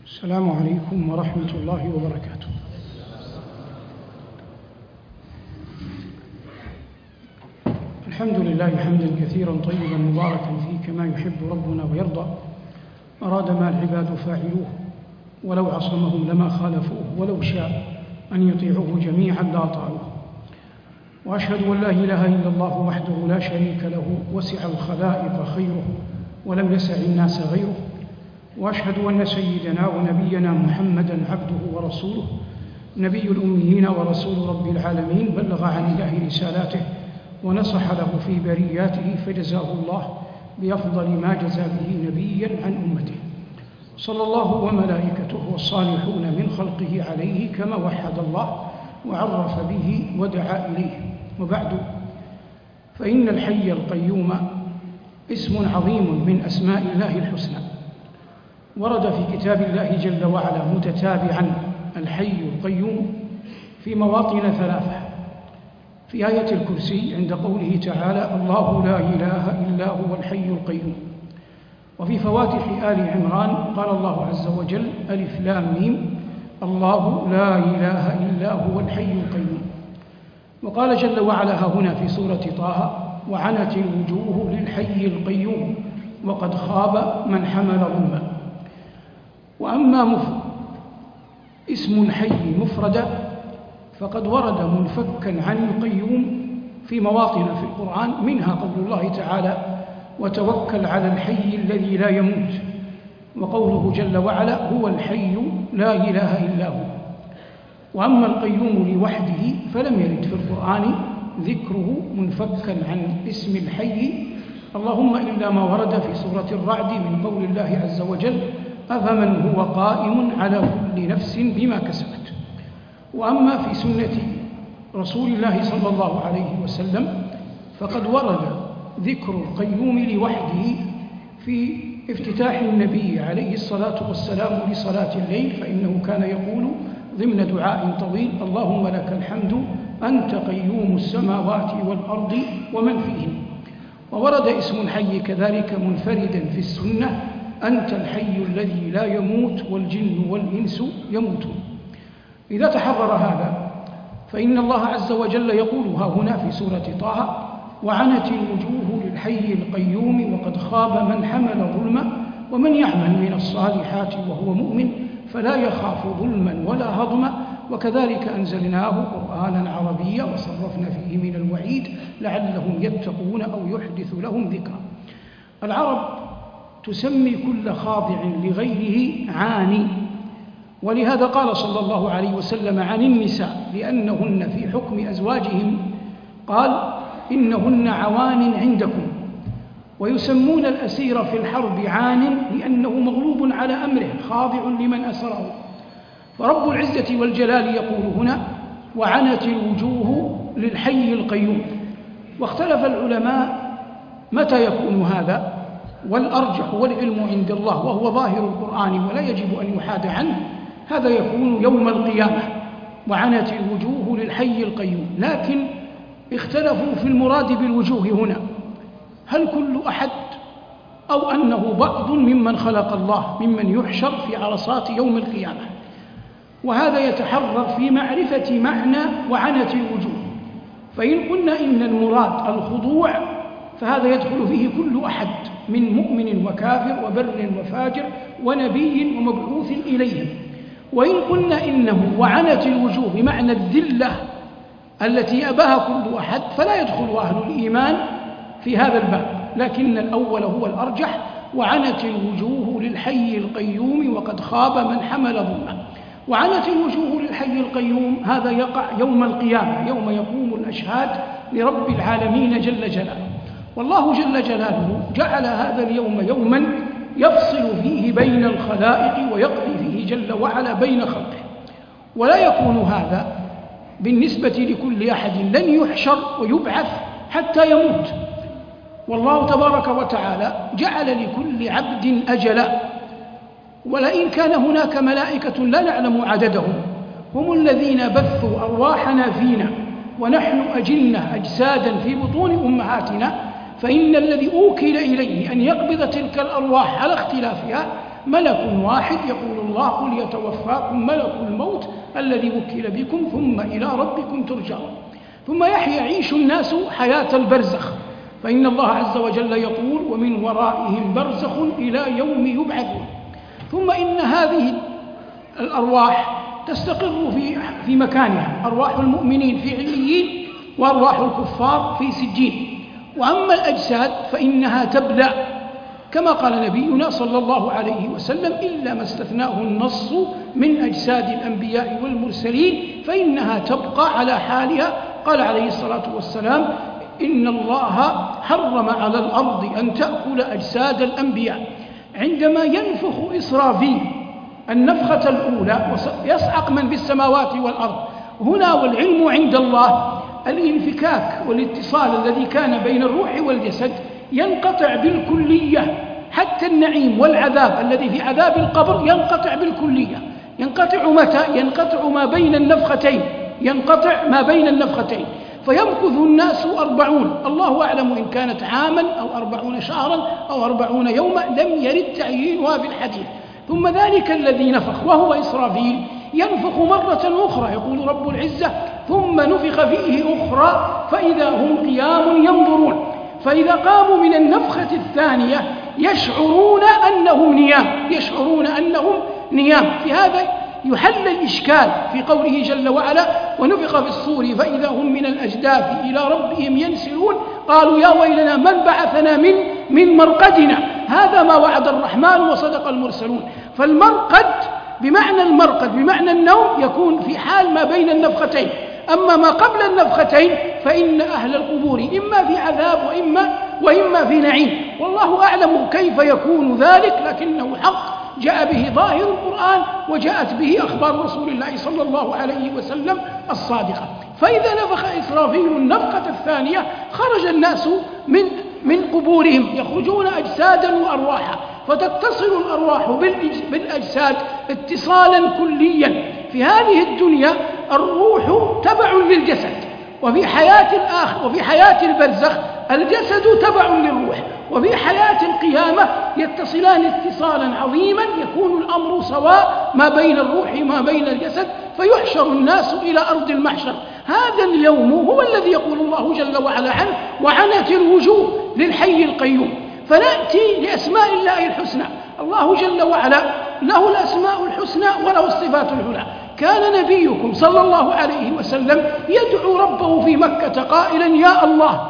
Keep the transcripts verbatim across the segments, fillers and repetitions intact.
السلام عليكم ورحمة الله وبركاته. الحمد لله حمدا كثيرا طيبا مباركا فيه كما يحب ربنا ويرضى. أراد ما العباد فاعلوه، ولو عصمهم لما خالفوه، ولو شاء أن يطيعوه جميعا لأطاعوه. وأشهد أن لا إله إلا الله وحده لا شريك له، وسع الخلائق خيره ولم يسع الناس غيره. وأشهد أن سيدنا ونبينا محمدًا عبده ورسوله، نبي الأميين ورسول رب العالمين، بلغ عن الله رسالاته ونصح له في برياته، فجزاه الله بأفضل ما جزى به نبيًا عن أمته، صلى الله وملائكته والصالحون من خلقه عليه كما وحد الله وعرف به ودعا إليه. وبعد، فإن الحي القيوم اسم عظيم من أسماء الله الحسنى، ورد في كتاب الله جل وعلا متتابعا الحي القيوم في مواطن ثلاثة: في آية الكرسي عند قوله تعالى الله لا إله إلا هو الحي القيوم، وفي فواتح آل عمران قال الله عز وجل ألف لام ميم الله لا إله إلا هو الحي القيوم. وقال جل وعلا هنا في سورة طه وعنت الوجوه للحي القيوم وقد خاب من حمل ظلما. وأما مفرد اسم الحي مفردا فقد ورد منفكا عن القيوم في مواطن في القرآن، منها قول الله تعالى وتوكل على الحي الذي لا يموت، وقوله جل وعلا هو الحي لا إله إلا هو. وأما القيوم لوحده فلم يرد في القرآن ذكره منفكا عن اسم الحي، اللهم إلا ما ورد في سورة الرعد من قول الله عز وجل أفمن هو قائم على كل نفس بما كسبت. وأما في سنة رسول الله صلى الله عليه وسلم فقد ورد ذكر القيوم لوحده في افتتاح النبي عليه الصلاة والسلام لصلاة الليل، فإنه كان يقول ضمن دعاء طويل اللهم لك الحمد أنت قيوم السماوات والأرض ومن فيهن. وورد اسم الحي كذلك منفردا في السنة أنت الحي الذي لا يموت والجن والإنس يموتون. إذا تحرر هذا فإن الله عز وجل يقولها هنا في سورة طه وعنت الوجوه للحي القيوم وقد خاب من حمل ظلما ومن يعمل من الصالحات وهو مؤمن فلا يخاف ظلما ولا هضما. وكذلك أنزلناه قرآنا عربيا وصرفنا فيه من الوعيد لعلهم يتقون أو يحدث لهم ذكرا. العرب تسمي كل خاضع لغيره عاني، ولهذا قال صلى الله عليه وسلم عن النساء لأنهن في حكم أزواجهم قال إنهن عوان عندكم. ويسمون الأسير في الحرب عان لأنه مغلوب على أمره خاضع لمن أسره. فرب العزة والجلال يقول هنا وعنت الوجوه للحي القيوم. واختلف العلماء متى يكون هذا، والأرجح والعلم عند الله وهو ظاهر القرآن ولا يجب أن يحاد عنه، هذا يكون يوم القيامة وعنت الوجوه للحي القيوم. لكن اختلفوا في المراد بالوجوه هنا، هل كل أحد أو أنه بعض ممن خلق الله ممن يحشر في عرصات يوم القيامة؟ وهذا يتحرر في معرفة معنى وعنت الوجوه. فإن قلنا إن المراد الخضوع فهذا يدخل فيه كل أحد من مؤمن وكافر وبر وفاجر ونبي ومبعوث إليهم. وإن قلنا إنه وعنت الوجوه بمعنى الذلة التي أباها كل أحد فلا يدخل أهل الإيمان في هذا الباب، لكن الأول هو الأرجح وعنت الوجوه للحي القيوم وقد خاب من حمل ظلما. وعنت الوجوه للحي القيوم هذا يقع يوم القيامة يوم يقوم الأشهاد لرب العالمين جل جلاله. والله جل جلاله جعل هذا اليوم يوما يفصل فيه بين الخلائق ويقضي فيه جل وعلا بين خلقه، ولا يكون هذا بالنسبة لكل أحد، لن يحشر ويبعث حتى يموت. والله تبارك وتعالى جعل لكل عبد أجلا، ولئن كان هناك ملائكة لا نعلم عددهم هم الذين بثوا أرواحنا فينا ونحن أجنة أجسادا في بطون أمهاتنا، فإن الذي أوكل إليه أن يقبض تلك الأرواح على اختلافها ملك واحد يقول الله: قل يتوفاكم ملك الموت الذي وكل بكم ثم إلى ربكم ترجعون. ثم يحيى يعيش الناس حياة البرزخ، فإن الله عز وجل يقول: ومن ورائهم برزخ إلى يوم يبعثون. ثم إن هذه الأرواح تستقر في في مكانها، أرواح المؤمنين في عليين وأرواح الكفار في سجين. وأما الأجساد فإنها تبلى كما قال نبينا صلى الله عليه وسلم: إلا ما استثناه النص من أجساد الأنبياء والمرسلين فإنها تبقى على حالها. قال عليه الصلاة والسلام: إن الله حرم على الأرض أن تأكل أجساد الأنبياء. عندما ينفخ إسرافيل النفخة الأولى ويصعق من في السماوات والأرض، هنا والعلم عند الله، الانفكاك والاتصال الذي كان بين الروح والجسد ينقطع بالكلية، حتى النعيم والعذاب الذي في عذاب القبر ينقطع بالكلية. ينقطع متى؟ ينقطع ما بين النفختين، ينقطع ما بين النفختين، فيمكث الناس أربعون، الله أعلم إن كانت عاما أو أربعون شهرا أو أربعون يوما، لم يرد تعيينها في الحديث. ثم ذلك الذي نفخ وهو إسرافيل ينفخ مرة أخرى، يقول رب العزة: ثم نفخ فيه أخرى فإذا هم قيام ينظرون. فإذا قاموا من النفخة الثانية يشعرون أنهم نيام، يشعرون أنهم نيام. في هذا يحل الإشكال في قوله جل وعلا: ونفخ في الصور فإذا هم من الأجداث إلى ربهم ينسلون قالوا يا ويلنا من بعثنا من من مرقدنا. هذا ما وعد الرحمن وصدق المرسلون. فالمرقد بمعنى المرقد بمعنى النوم يكون في حال ما بين النفختين. أما ما قبل النفختين فإن أهل القبور إما في عذاب وإما وإما في نعيم، والله أعلم كيف يكون ذلك، لكنه حق جاء به ظاهر القرآن وجاءت به أخبار رسول الله صلى الله عليه وسلم الصادقة. فإذا نفخ إسرافيل النفخة الثانية خرج الناس من من قبورهم، يخرجون أجسادا وأرواحا، فتتصل الأرواح بالأجساد اتصالا كليا. في هذه الدنيا الروح تبع للجسد، وفي حياة الآخر وفي حياة البرزخ الجسد تبع للروح، وفي حياة القيامة يتصلان اتصالا عظيما، يكون الأمر سواء ما بين الروح وما بين الجسد، فيحشر الناس إلى أرض المحشر. هذا اليوم هو الذي يقول الله جل وعلا عنه: وعنت الوجوه للحي القيوم. فنأتي لأسماء الله الحسنى. الله جل وعلا له الأسماء الحسنى وله الصفات العلى. كان نبيكم صلى الله عليه وسلم يدعو ربه في مكة قائلا: يا الله،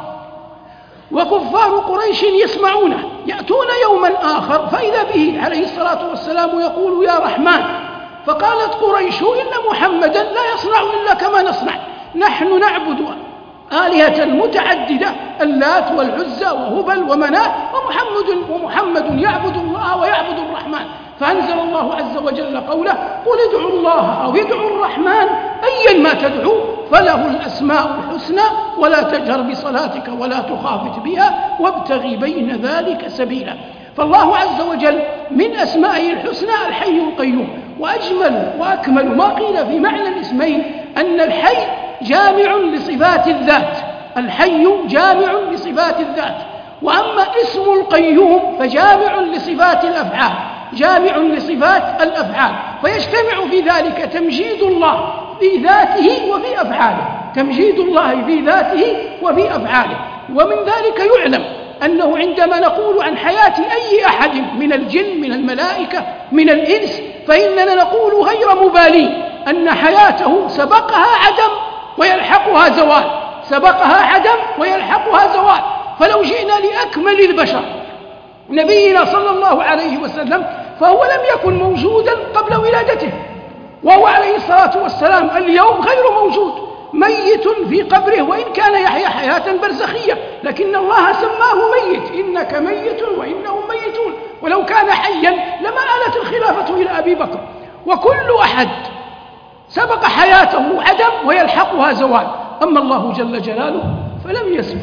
وكفار قريش يسمعونه. يأتون يوما آخر فإذا به عليه الصلاة والسلام يقول: يا رحمن. فقالت قريش: إن محمدا لا يصنع إلا كما نصنع، نحن نعبد آلهة متعددة، اللات والعزى وهبل ومناة، ومحمد ومحمد يعبد الله ويعبد الرحمن. فأنزل الله عز وجل قوله: قل ادعوا الله أو ادعوا الرحمن أيا ما تدعو فله الأسماء الحسنى ولا تجهر بصلاتك ولا تخافت بها وابتغي بين ذلك سبيلا. فالله عز وجل من أسمائه الحسنى الحي القيوم. وأجمل وأكمل ما قيل في معنى الاسمين أن الحي جامع لصفات الذات، الحي جامع لصفات الذات. وأما اسم القيوم فجامع لصفات الأفعال، جامع لصفات الأفعال، فيجتمع في ذلك تمجيد الله في ذاته وفي أفعاله، تمجيد الله في ذاته وفي أفعاله. ومن ذلك يعلم أنه عندما نقول عن حياة أي أحد من الجن من الملائكة من الإنس فإننا نقول غير مبالين أن حياته سبقها عدم ويلحقها زوال، سبقها عدم ويلحقها زوال. فلو جئنا لأكمل البشر نبينا صلى الله عليه وسلم فهو لم يكن موجودا قبل ولادته، وهو عليه الصلاة والسلام اليوم غير موجود، ميت في قبره، وإن كان يحيا حياة برزخية، لكن الله سماه ميت: إنك ميت وإنهم ميتون. ولو كان حيا لما آلت الخلافة إلى أبي بكر. وكل أحد سبق حياته عدم ويلحقها زوال. أما الله جل جلاله فلم يسبق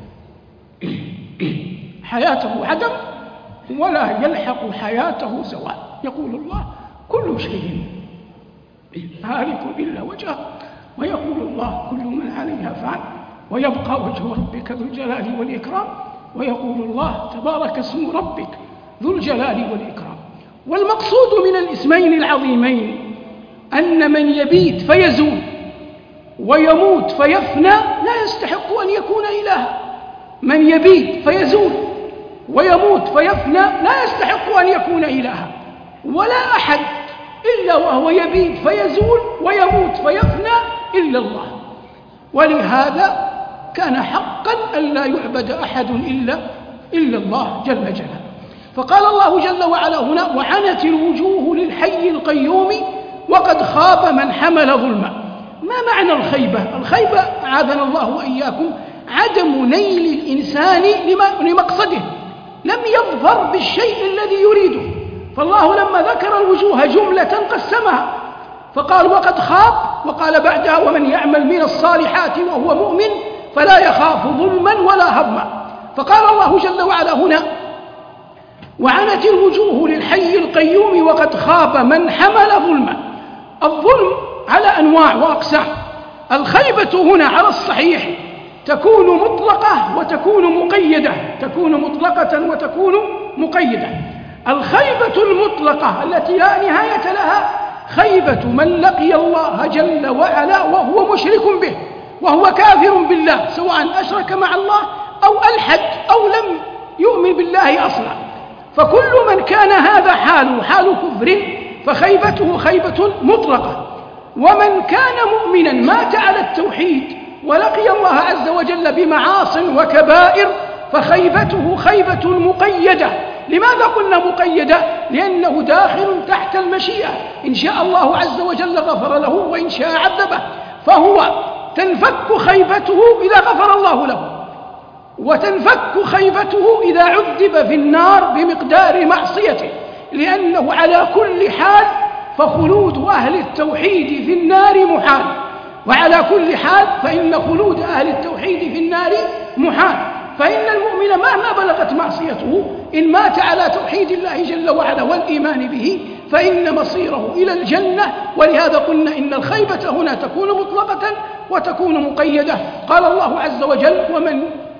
حياته عدم ولا يلحق حياته زوال. يقول الله: كل شيء هالك إلا وجهه، ويقول الله: كل من عليها فان ويبقى وجه ربك ذو الجلال والإكرام. ويقول الله: تبارك اسم ربك ذو الجلال والإكرام. والمقصود من الاسمين العظيمين أن من يبيت فيزول ويموت فيفنى لا يستحق أن يكون إلها. من يبيت فيزول ويموت فيفنى لا يستحق أن يكون إلها، ولا أحد إلا وهو يبيت فيزول ويموت فيفنى إلا الله. ولهذا كان حقا أن لا يعبد أحد إلا إلا الله جل جلاله. فقال الله جل وعلا هنا: وعنت الوجوه للحي القيوم وقد خاب من حمل ظلما. ما معنى الخيبة؟ الخيبة أعاذنا الله وإياكم عدم نيل الإنسان لمقصده، لم يظفر بالشيء الذي يريده. فالله لما ذكر الوجوه جملة قسمها فقال وقد خاب، وقال بعدها: ومن يعمل من الصالحات وهو مؤمن فلا يخاف ظلما ولا هضما. فقال الله جل وعلا هنا: وعنت الوجوه للحي القيوم وقد خاب من حمل ظلما. الظلم على أنواع وأقسام. الخيبة هنا على الصحيح تكون مطلقة وتكون مقيدة، تكون مطلقة وتكون مقيدة. الخيبة المطلقة التي لا نهاية لها خيبة من لقي الله جل وعلا وهو مشرك به، وهو كافر بالله، سواء أشرك مع الله أو ألحد أو لم يؤمن بالله أصلا. فكل من كان هذا حاله حال كفر فخيبته خيبة مطلقة. ومن كان مؤمنا مات على التوحيد ولقي الله عز وجل بمعاص وكبائر فخيبته خيبة مقيدة. لماذا قلنا مقيدة؟ لأنه داخل تحت المشيئة، إن شاء الله عز وجل غفر له وإن شاء عذبه، فهو تنفك خيبته إذا غفر الله له، وتنفك خيبته إذا عذب في النار بمقدار معصيته، لأنه على كل حال فخلود أهل التوحيد في النار محال، وعلى كل حال فإن خلود أهل التوحيد في النار محال. فإن المؤمن مهما بلغت معصيته إن مات على توحيد الله جل وعلا والإيمان به فإن مصيره إلى الجنة. ولهذا قلنا إن الخيبة هنا تكون مطلقة وتكون مقيدة. قال الله عز وجل ومن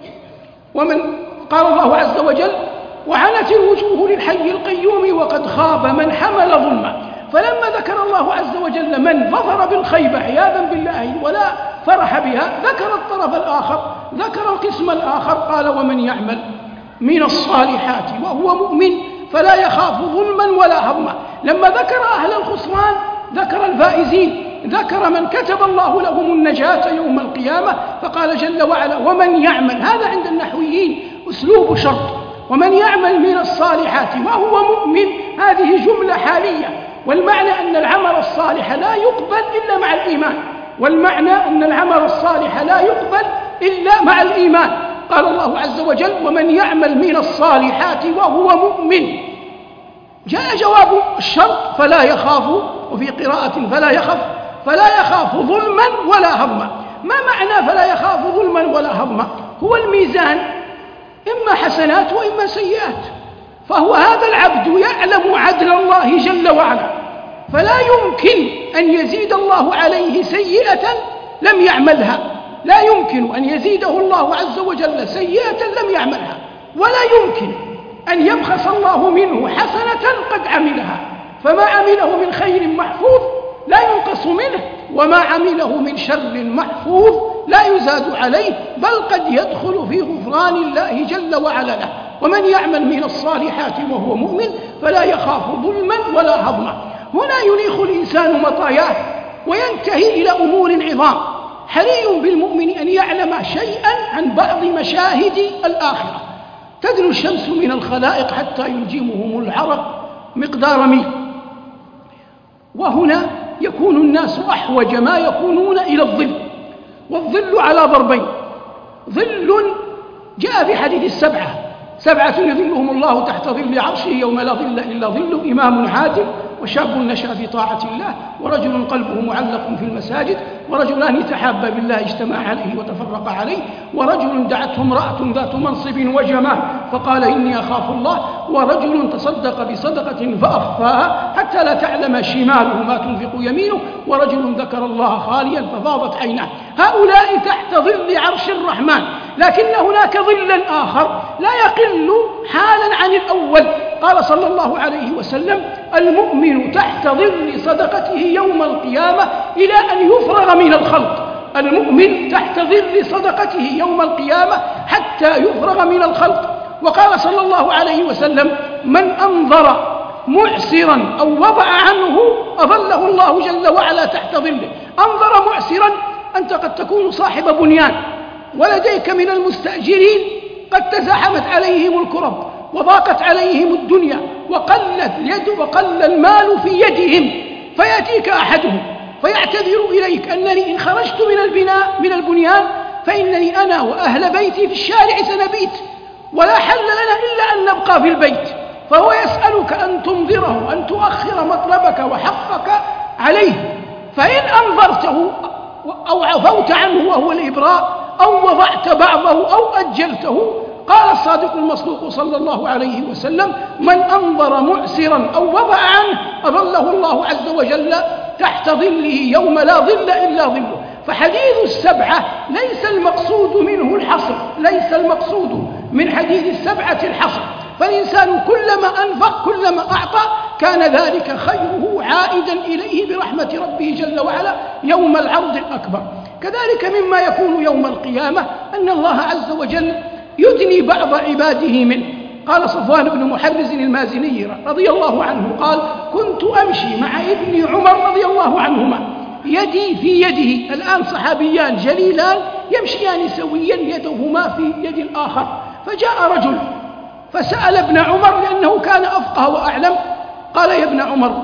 ومن قال الله عز وجل: وعنت الوجوه للحي القيوم وقد خاب من حمل ظلما. فلما ذكر الله عز وجل من ظفر بالخيبة عياذا بالله ولا فرح بها، ذكر الطرف الآخر، ذكر القسم الآخر، قال: ومن يعمل من الصالحات وهو مؤمن فلا يخاف ظلما ولا هضما. لما ذكر أهل الخسران ذكر الفائزين، ذكر من كتب الله لهم النجاة يوم القيامة، فقال جل وعلا: ومن يعمل. هذا عند النحويين أسلوب شرط، ومن يعمل من الصالحات وهو مؤمن، هذه جملة حالية، والمعنى أن العمل الصالح لا يقبل إلا مع الإيمان، والمعنى أن العمل الصالح لا يقبل إلا مع الإيمان. قال الله عز وجل: ومن يعمل من الصالحات وهو مؤمن. جاء جواب الشرط: فلا يخاف، وفي قراءة فلا يخف، فلا يخاف ظلما ولا هضما. ما معنى فلا يخاف ظلما ولا هضما؟ هو الميزان إما حسنات وإما سيئات، فهو هذا العبد يعلم عدل الله جل وعلا، فلا يمكن أن يزيد الله عليه سيئة لم يعملها، لا يمكن أن يزيده الله عز وجل سيئة لم يعملها، ولا يمكن أن يبخس الله منه حسنة قد عملها. فما عمله من خير محفوظ لا ينقص منه، وما عمله من شر محفوظ لا يزاد عليه، بل قد يدخل في غفران الله جل وعلا له. ومن يعمل من الصالحات وهو مؤمن فلا يخاف ظلما ولا هضما. هنا ينيخ الإنسان مطاياه وينتهي إلى أمور عظام. حري بالمؤمن أن يعلم شيئا عن بعض مشاهد الآخرة. تدنو الشمس من الخلائق حتى يلجمهم العرق مقدار ميل، وهنا يكون الناس أحوج ما يكونون إلى الظل، والظل على ضربين: ظل جاء في حديث السبعة: سبعة يظلهم الله تحت ظل عرشه يوم لا ظل إلا ظله: إمام عادل، وشاب نشأ في طاعة الله، ورجل قلبه معلق في المساجد، ورجلان تحابا بالله اجتمعا عليه وتفرقا عليه، ورجل دعته امرأة ذات منصب وجمال فقال إني أخاف الله، ورجل تصدق بصدقة فأخفاها حتى لا تعلم شماله ما تنفق يمينه، ورجل ذكر الله خاليا ففاضت عيناه. هؤلاء تحت ظل عرش الرحمن. لكن هناك ظلا آخر لا يقل حالا عن الأول، قال صلى الله عليه وسلم: المؤمن تحت ظل صدقته يوم القيامة إلى أن يفرغ من الخلق. المؤمن تحت ظل صدقته يوم القيامة حتى يفرغ من الخلق. وقال صلى الله عليه وسلم: من أنظر معسرا أو وضع عنه أظله الله جل وعلا تحت ظله. أنظر معسرا، أنت قد تكون صاحب بنيان ولديك من المستأجرين قد تزاحمت عليهم الكرب وضاقت عليهم الدنيا وقلت اليد وقل المال في يدهم، فيأتيك أحدهم فيعتذر إليك: أنني إن خرجت من البناء من البنيان فإنني أنا وأهل بيتي في الشارع سنبيت ولا حل لنا إلا أن نبقى في البيت. فهو يسألك أن تنظره، أن تؤخر مطلبك وحقك عليه. فإن أنظرته أو عفوت عنه وهو الإبراء أو وضعت بعضه أو أجلته، قال الصادق المصدوق صلى الله عليه وسلم: من أنظر معسرا أو وضع عنه أظله الله عز وجل تحت ظله يوم لا ظل إلا ظله. فحديث السبعة ليس المقصود منه الحصر، ليس المقصود من حديث السبعة الحصر. فالإنسان كلما أنفق كلما أعطى كان ذلك خيره عائدا إليه برحمة ربه جل وعلا يوم العرض الأكبر. كذلك مما يكون يوم القيامة أن الله عز وجل يدني بعض عباده منه. قال صفوان بن محرز المازني رضي الله عنه قال: كنت أمشي مع ابن عمر رضي الله عنهما يدي في يده. الآن صحابيان جليلان يمشيان سويا يدهما في يد الآخر. فجاء رجل فسأل ابن عمر لأنه كان أفقه وأعلم، قال: يا ابن عمر،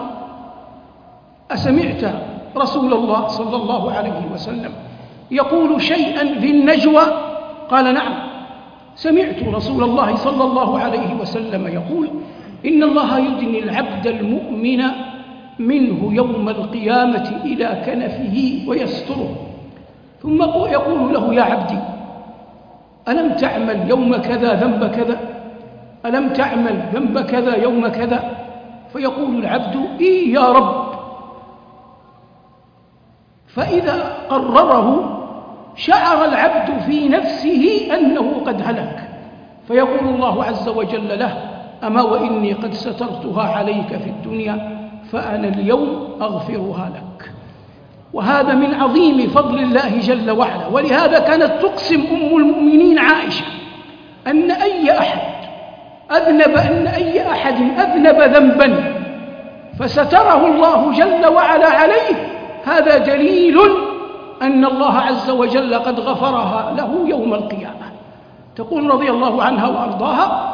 أسمعت رسول الله صلى الله عليه وسلم يقول شيئا في النجوى؟ قال: نعم، سمعت رسول الله صلى الله عليه وسلم يقول: إن الله يدني العبد المؤمن منه يوم القيامة إلى كنفه ويستره، ثم يقول له: يا عبدي، ألم تعمل يوم كذا ذنب كذا؟ ألم تعمل ذنب كذا يوم كذا؟ فيقول العبد: إي يا رب. فإذا قرره شعر العبد في نفسه أنه قد هلك، فيقول الله عز وجل له: أما وإني قد سترتها عليك في الدنيا فأنا اليوم أغفرها لك. وهذا من عظيم فضل الله جل وعلا. ولهذا كانت تقسم أم المؤمنين عائشة أن أي أحد أذنب أن أي أحد أذنب ذنبا فستره الله جل وعلا عليه، هذا دليل أن الله عز وجل قد غفرها له يوم القيامة. تقول رضي الله عنها وأرضاها: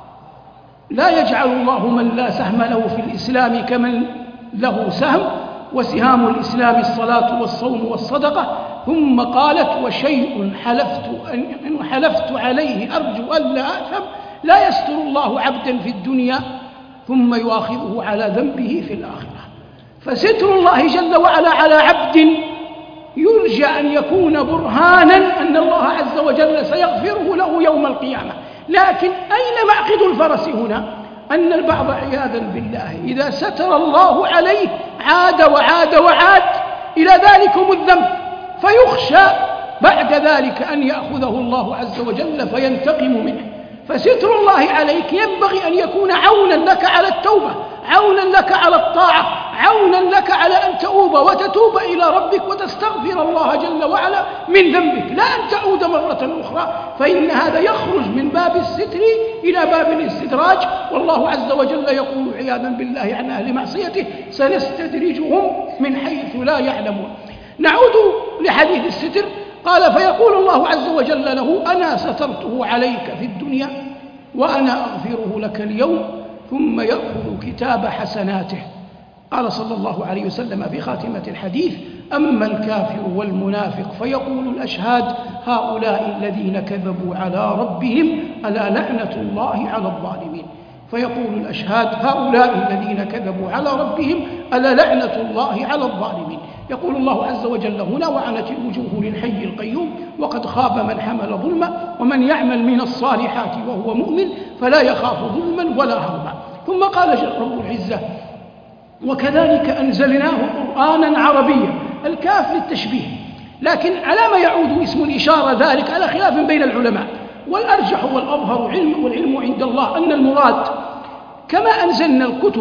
لا يجعل الله من لا سهم له في الإسلام كمن له سهم، وسهام الإسلام الصلاة والصوم والصدقة. ثم قالت: وشيء حلفت أن حلفت عليه أرجو ألا أثم لا يستر الله عبدا في الدنيا ثم يؤاخذه على ذنبه في الآخرة. فستر الله جل وعلا على عبد يرجى أن يكون برهانا أن الله عز وجل سيغفره له يوم القيامة. لكن أين معقد الفرس هنا؟ أن البعض عياذا بالله إذا ستر الله عليه عاد وعاد وعاد إلى ذلكم الذنب، فيخشى بعد ذلك أن يأخذه الله عز وجل فينتقم منه. فستر الله عليك ينبغي أن يكون عونا لك على التوبة، عونا لك على الطاعة، عونا لك على أن تؤوب وتتوب إلى ربك وتستغفر الله جل وعلا من ذنبك، لا أن تعود مرة أخرى، فإن هذا يخرج من باب الستر إلى باب الاستدراج. والله عز وجل يقول عياذا بالله عن أهل معصيته: سنستدرجهم من حيث لا يعلمون. نعود لحديث الستر. قال: فيقول الله عز وجل له: أنا سترته عليك في الدنيا وأنا أغفره لك اليوم، ثم يأخذ كتاب حسناته. قال صلى الله عليه وسلم في خاتمة الحديث: أما الكافر والمنافق فيقول الأشهاد: هؤلاء الذين كذبوا على ربهم ألا لعنة الله على الظالمين. فيقول الأشهاد: هؤلاء الذين كذبوا على ربهم ألا لعنة الله على الظالمين. يقول الله عز وجل هنا: وعنت الوجوه للحي القيوم وقد خاب من حمل ظلما ومن يعمل من الصالحات وهو مؤمن فلا يخاف ظلما ولا هضما. ثم قال رب العزة: وكذلك أنزلناه قرآنا عربيا. الكاف للتشبيه، لكن على ما يعود اسم الإشارة ذلك على خلاف بين العلماء، والأرجح والأظهر علم والعلم عند الله أن المراد كما أنزلنا الكتب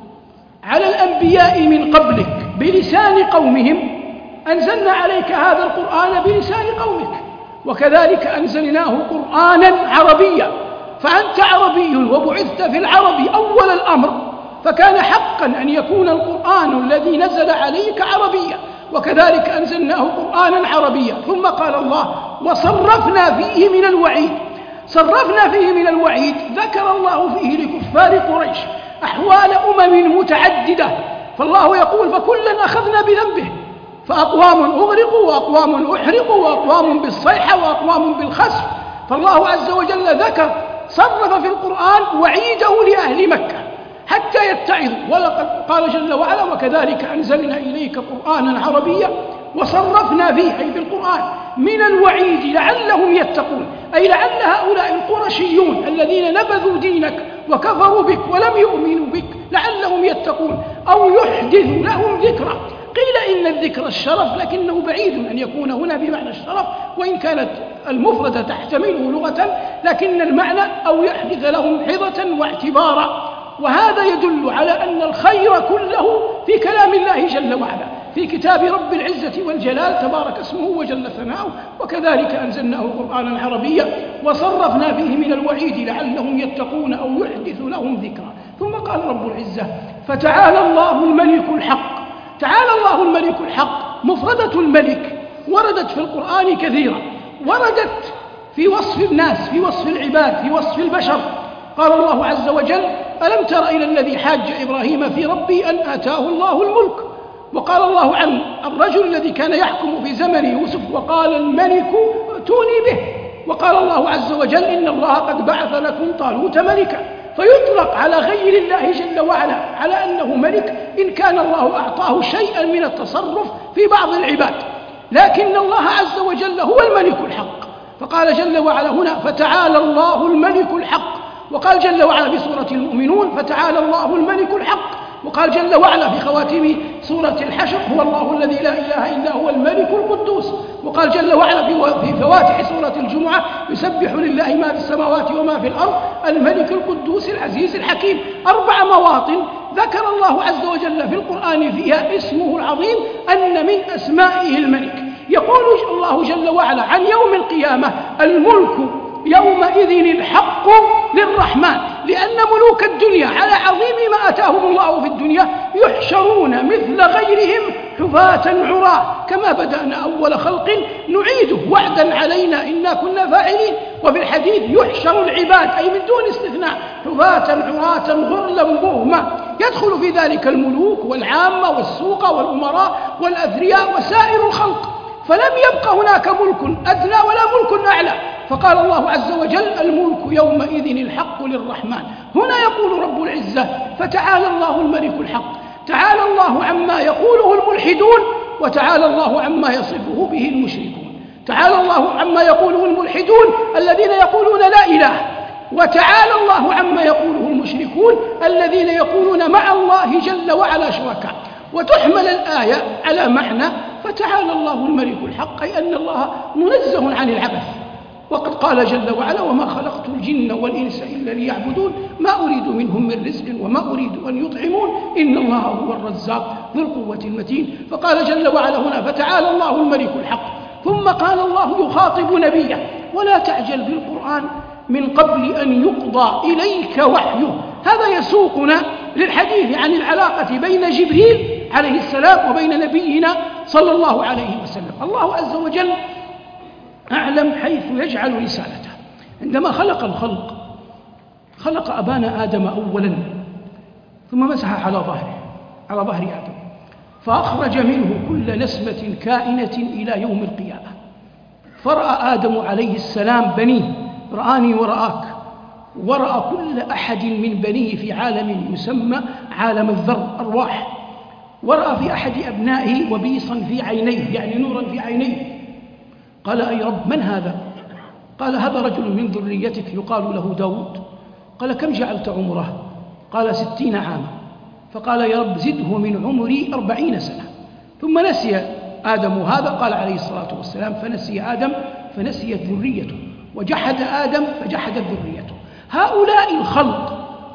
على الأنبياء من قبلك بلسان قومهم أنزلنا عليك هذا القرآن بلسان قومك، وكذلك أنزلناه قرآنا عربيا، فأنت عربي وبعثت في العرب أول الأمر، فكان حقا أن يكون القرآن الذي نزل عليك عربيا، وكذلك أنزلناه قرآنا عربيا. ثم قال الله: وصرفنا فيه من الوعيد. صرفنا فيه من الوعيد، ذكر الله فيه لكفار قريش أحوال أمم متعددة، فالله يقول: فكلا أخذنا بذنبه، فأقوام أغرقوا وأقوام أحرقوا وأقوام بالصيحة وأقوام بالخسف. فالله عز وجل ذكر صرف في القرآن وعيده لأهل مكة حتى يتعظوا، ولقد قال جل وعلا: وكذلك أنزلنا إليك قرآنا عربيا وصرفنا فيه، أي في القرآن، من الوعيد لعلهم يتقون، أي لعل هؤلاء القرشيون الذين نبذوا دينك وكفروا بك ولم يؤمنوا بك لعلهم يتقون أو يحدث لهم ذكرى. قيل إن الذكر الشرف، لكنه بعيد أن يكون هنا بمعنى الشرف، وإن كانت المفردة تحتمله لغة، لكن المعنى أو يحدث لهم حظة واعتبارا. وهذا يدل على أن الخير كله في كلام الله جل وعلا، في كتاب رب العزة والجلال تبارك اسمه وجل ثناؤه. وكذلك أنزلناه قرآنا عربيا وصرفنا فيه من الوعيد لعلهم يتقون أو يحدث لهم ذكرى. ثم قال رب العزة: فتعالى الله الملك الحق. تعالى الله الملك الحق، مفردة الملك وردت في القرآن كثيرا، وردت في وصف الناس، في وصف العباد، في وصف البشر. قال الله عز وجل: ألم تر إلى الذي حاج إبراهيم في ربي أن آتاه الله الملك. وقال الله عن الرجل الذي كان يحكم في زمن يوسف: وقال الملك ائتوني به. وقال الله عز وجل: إن الله قد بعث لكم طالوت ملكا. فيطلق على غير الله جل وعلا على أنه ملك إن كان الله أعطاه شيئا من التصرف في بعض العباد، لكن الله عز وجل هو الملك الحق. فقال جل وعلا هنا: فتعالى الله الملك الحق. وقال جل وعلا في سورة المؤمنون: فتعالى الله الملك الحق. وقال جل وعلا في خواتيم سورة الحشر: هو الله الذي لا إله إلا هو الملك القدوس. وقال جل وعلا في فواتح سورة الجمعة: يسبح لله ما في السماوات وما في الأرض الملك القدوس العزيز الحكيم. أربع مواطن ذكر الله عز وجل في القرآن فيها اسمه العظيم أن من أسمائه الملك. يقول الله جل وعلا عن يوم القيامة: الملك يومئذ الحق للرحمن، لأن ملوك الدنيا على عظيم ما أتاهم الله في الدنيا يحشرون مثل غيرهم حفاة عراة، كما بدأنا أول خلق نعيده وعدا علينا إنا كنا فاعلين. وفي الحديث: يحشر العباد، أي من دون استثناء، حفاة عراة غرلا بهما. يدخل في ذلك الملوك والعامة والسوق والأمراء والأثرياء وسائر الخلق، فلم يبق هناك ملك أدنى ولا ملك أعلى. فقال الله عز وجل: الملك يومئذ الحق للرحمن. هنا يقول رب العزة: فتعالى الله الملك الحق. تعالى الله عما يقوله الملحدون، وتعالى الله عما يصفه به المشركون. تعالى الله عما يقوله الملحدون الذين يقولون لا إله، وتعالى الله عما يقوله المشركون الذين يقولون مع الله جل وعلا شركاء. وتحمل الآية على معنى فتعالى الله الملك الحق، أي أن الله منزه عن العبث. وقد قال جل وعلا: وما خلقت الجن والإنس إلا ليعبدون ما أريد منهم من رزق وما أريد أن يطعمون إن الله هو الرزاق ذو القوة المتين. فقال جل وعلا هنا: فتعالى الله الملك الحق. ثم قال الله يخاطب نبيه: ولا تعجل بالقرآن من قبل أن يقضى إليك وحيه. هذا يسوقنا للحديث عن العلاقة بين جبريل عليه السلام وبين نبينا صلى الله عليه وسلم. الله عز وجل أعلم حيث يجعل رسالته. عندما خلق الخلق خلق أبانا آدم أولا، ثم مسح على ظهره على ظهر آدم، فأخرج منه كل نسمة كائنة إلى يوم القيامة. فرأى آدم عليه السلام بنيه، رآني ورآك، ورأى كل أحد من بنيه في عالم يسمى عالم الذر، أرواح. ورأى في أحد أبنائه وبيصا في عينيه، يعني نورا في عينيه. قال: أي رب، من هذا؟ قال: هذا رجل من ذريتك يقال له داود. قال: كم جعلت عمره؟ قال: ستين عاما. فقال: يا رب زده من عمري أربعين سنة. ثم نسي آدم هذا، قال عليه الصلاة والسلام: فنسي آدم فنسيت ذريته، وجحد آدم فجحدت ذريته. هؤلاء الخلق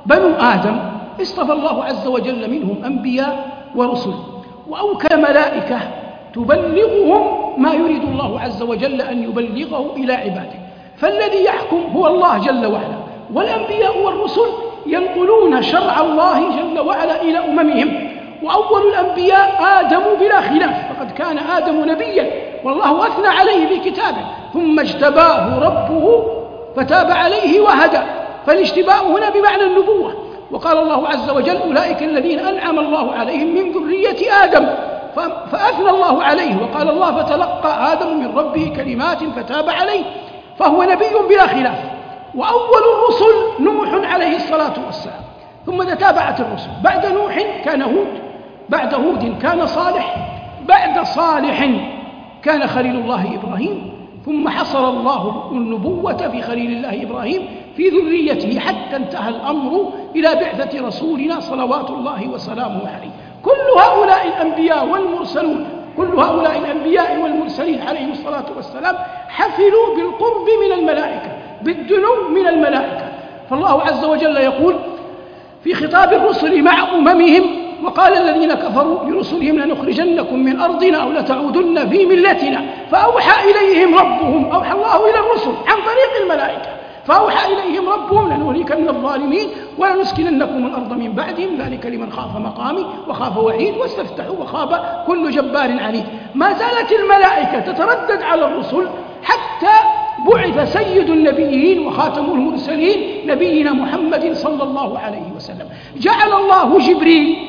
بنو آدم اصطفى الله عز وجل منهم أنبياء ورسل، وأوكل ملائكة تبلغهم ما يريد الله عز وجل أن يبلغه إلى عباده. فالذي يحكم هو الله جل وعلا، والأنبياء والرسل ينقلون شرع الله جل وعلا إلى أممهم. وأول الأنبياء آدم بلا خلاف، فقد كان آدم نبيا والله أثنى عليه في كتابه، ثم اجتباه ربه فتاب عليه وهدى. فالاجتباء هنا بمعنى النبوة. وقال الله عز وجل: أولئك الذين أنعم الله عليهم من ذرية آدم، فأثنى الله عليه وقال الله: فتلقى آدم من ربه كلمات فتاب عليه، فهو نبي بلا خلاف. وأول الرسل نوح عليه الصلاة والسلام، ثم تتابعت الرسل. بعد نوح كان هود، بعد هود كان صالح، بعد صالح كان خليل الله إبراهيم، ثم حصر الله النبوة في خليل الله إبراهيم في ذريته حتى انتهى الأمر إلى بعثة رسولنا صلوات الله وسلامه عليه. كل هؤلاء الأنبياء والمرسلون كل هؤلاء الأنبياء والمرسلين عليهم الصلاة والسلام حفلوا بالقرب من الملائكة، بالدنو من الملائكة. فالله عز وجل يقول في خطاب الرسل مع أممهم: وقال الذين كفروا لرسلهم لنخرجنكم من أرضنا أو لتعودن في ملتنا، فأوحى إليهم ربهم، أوحى الله إلى الرسل عن طريق الملائكة، فأوحى إليهم ربهم: لنهلكن الظالمين ولنسكننكم الأرض من بعدهم، ذلك لمن خاف مقامي وخاف وعيد، واستفتحوا وخاب كل جبار عنيد. ما زالت الملائكة تتردد على الرسل حتى بعث سيد النبيين وخاتم المرسلين نبينا محمد صلى الله عليه وسلم. جعل الله جبريل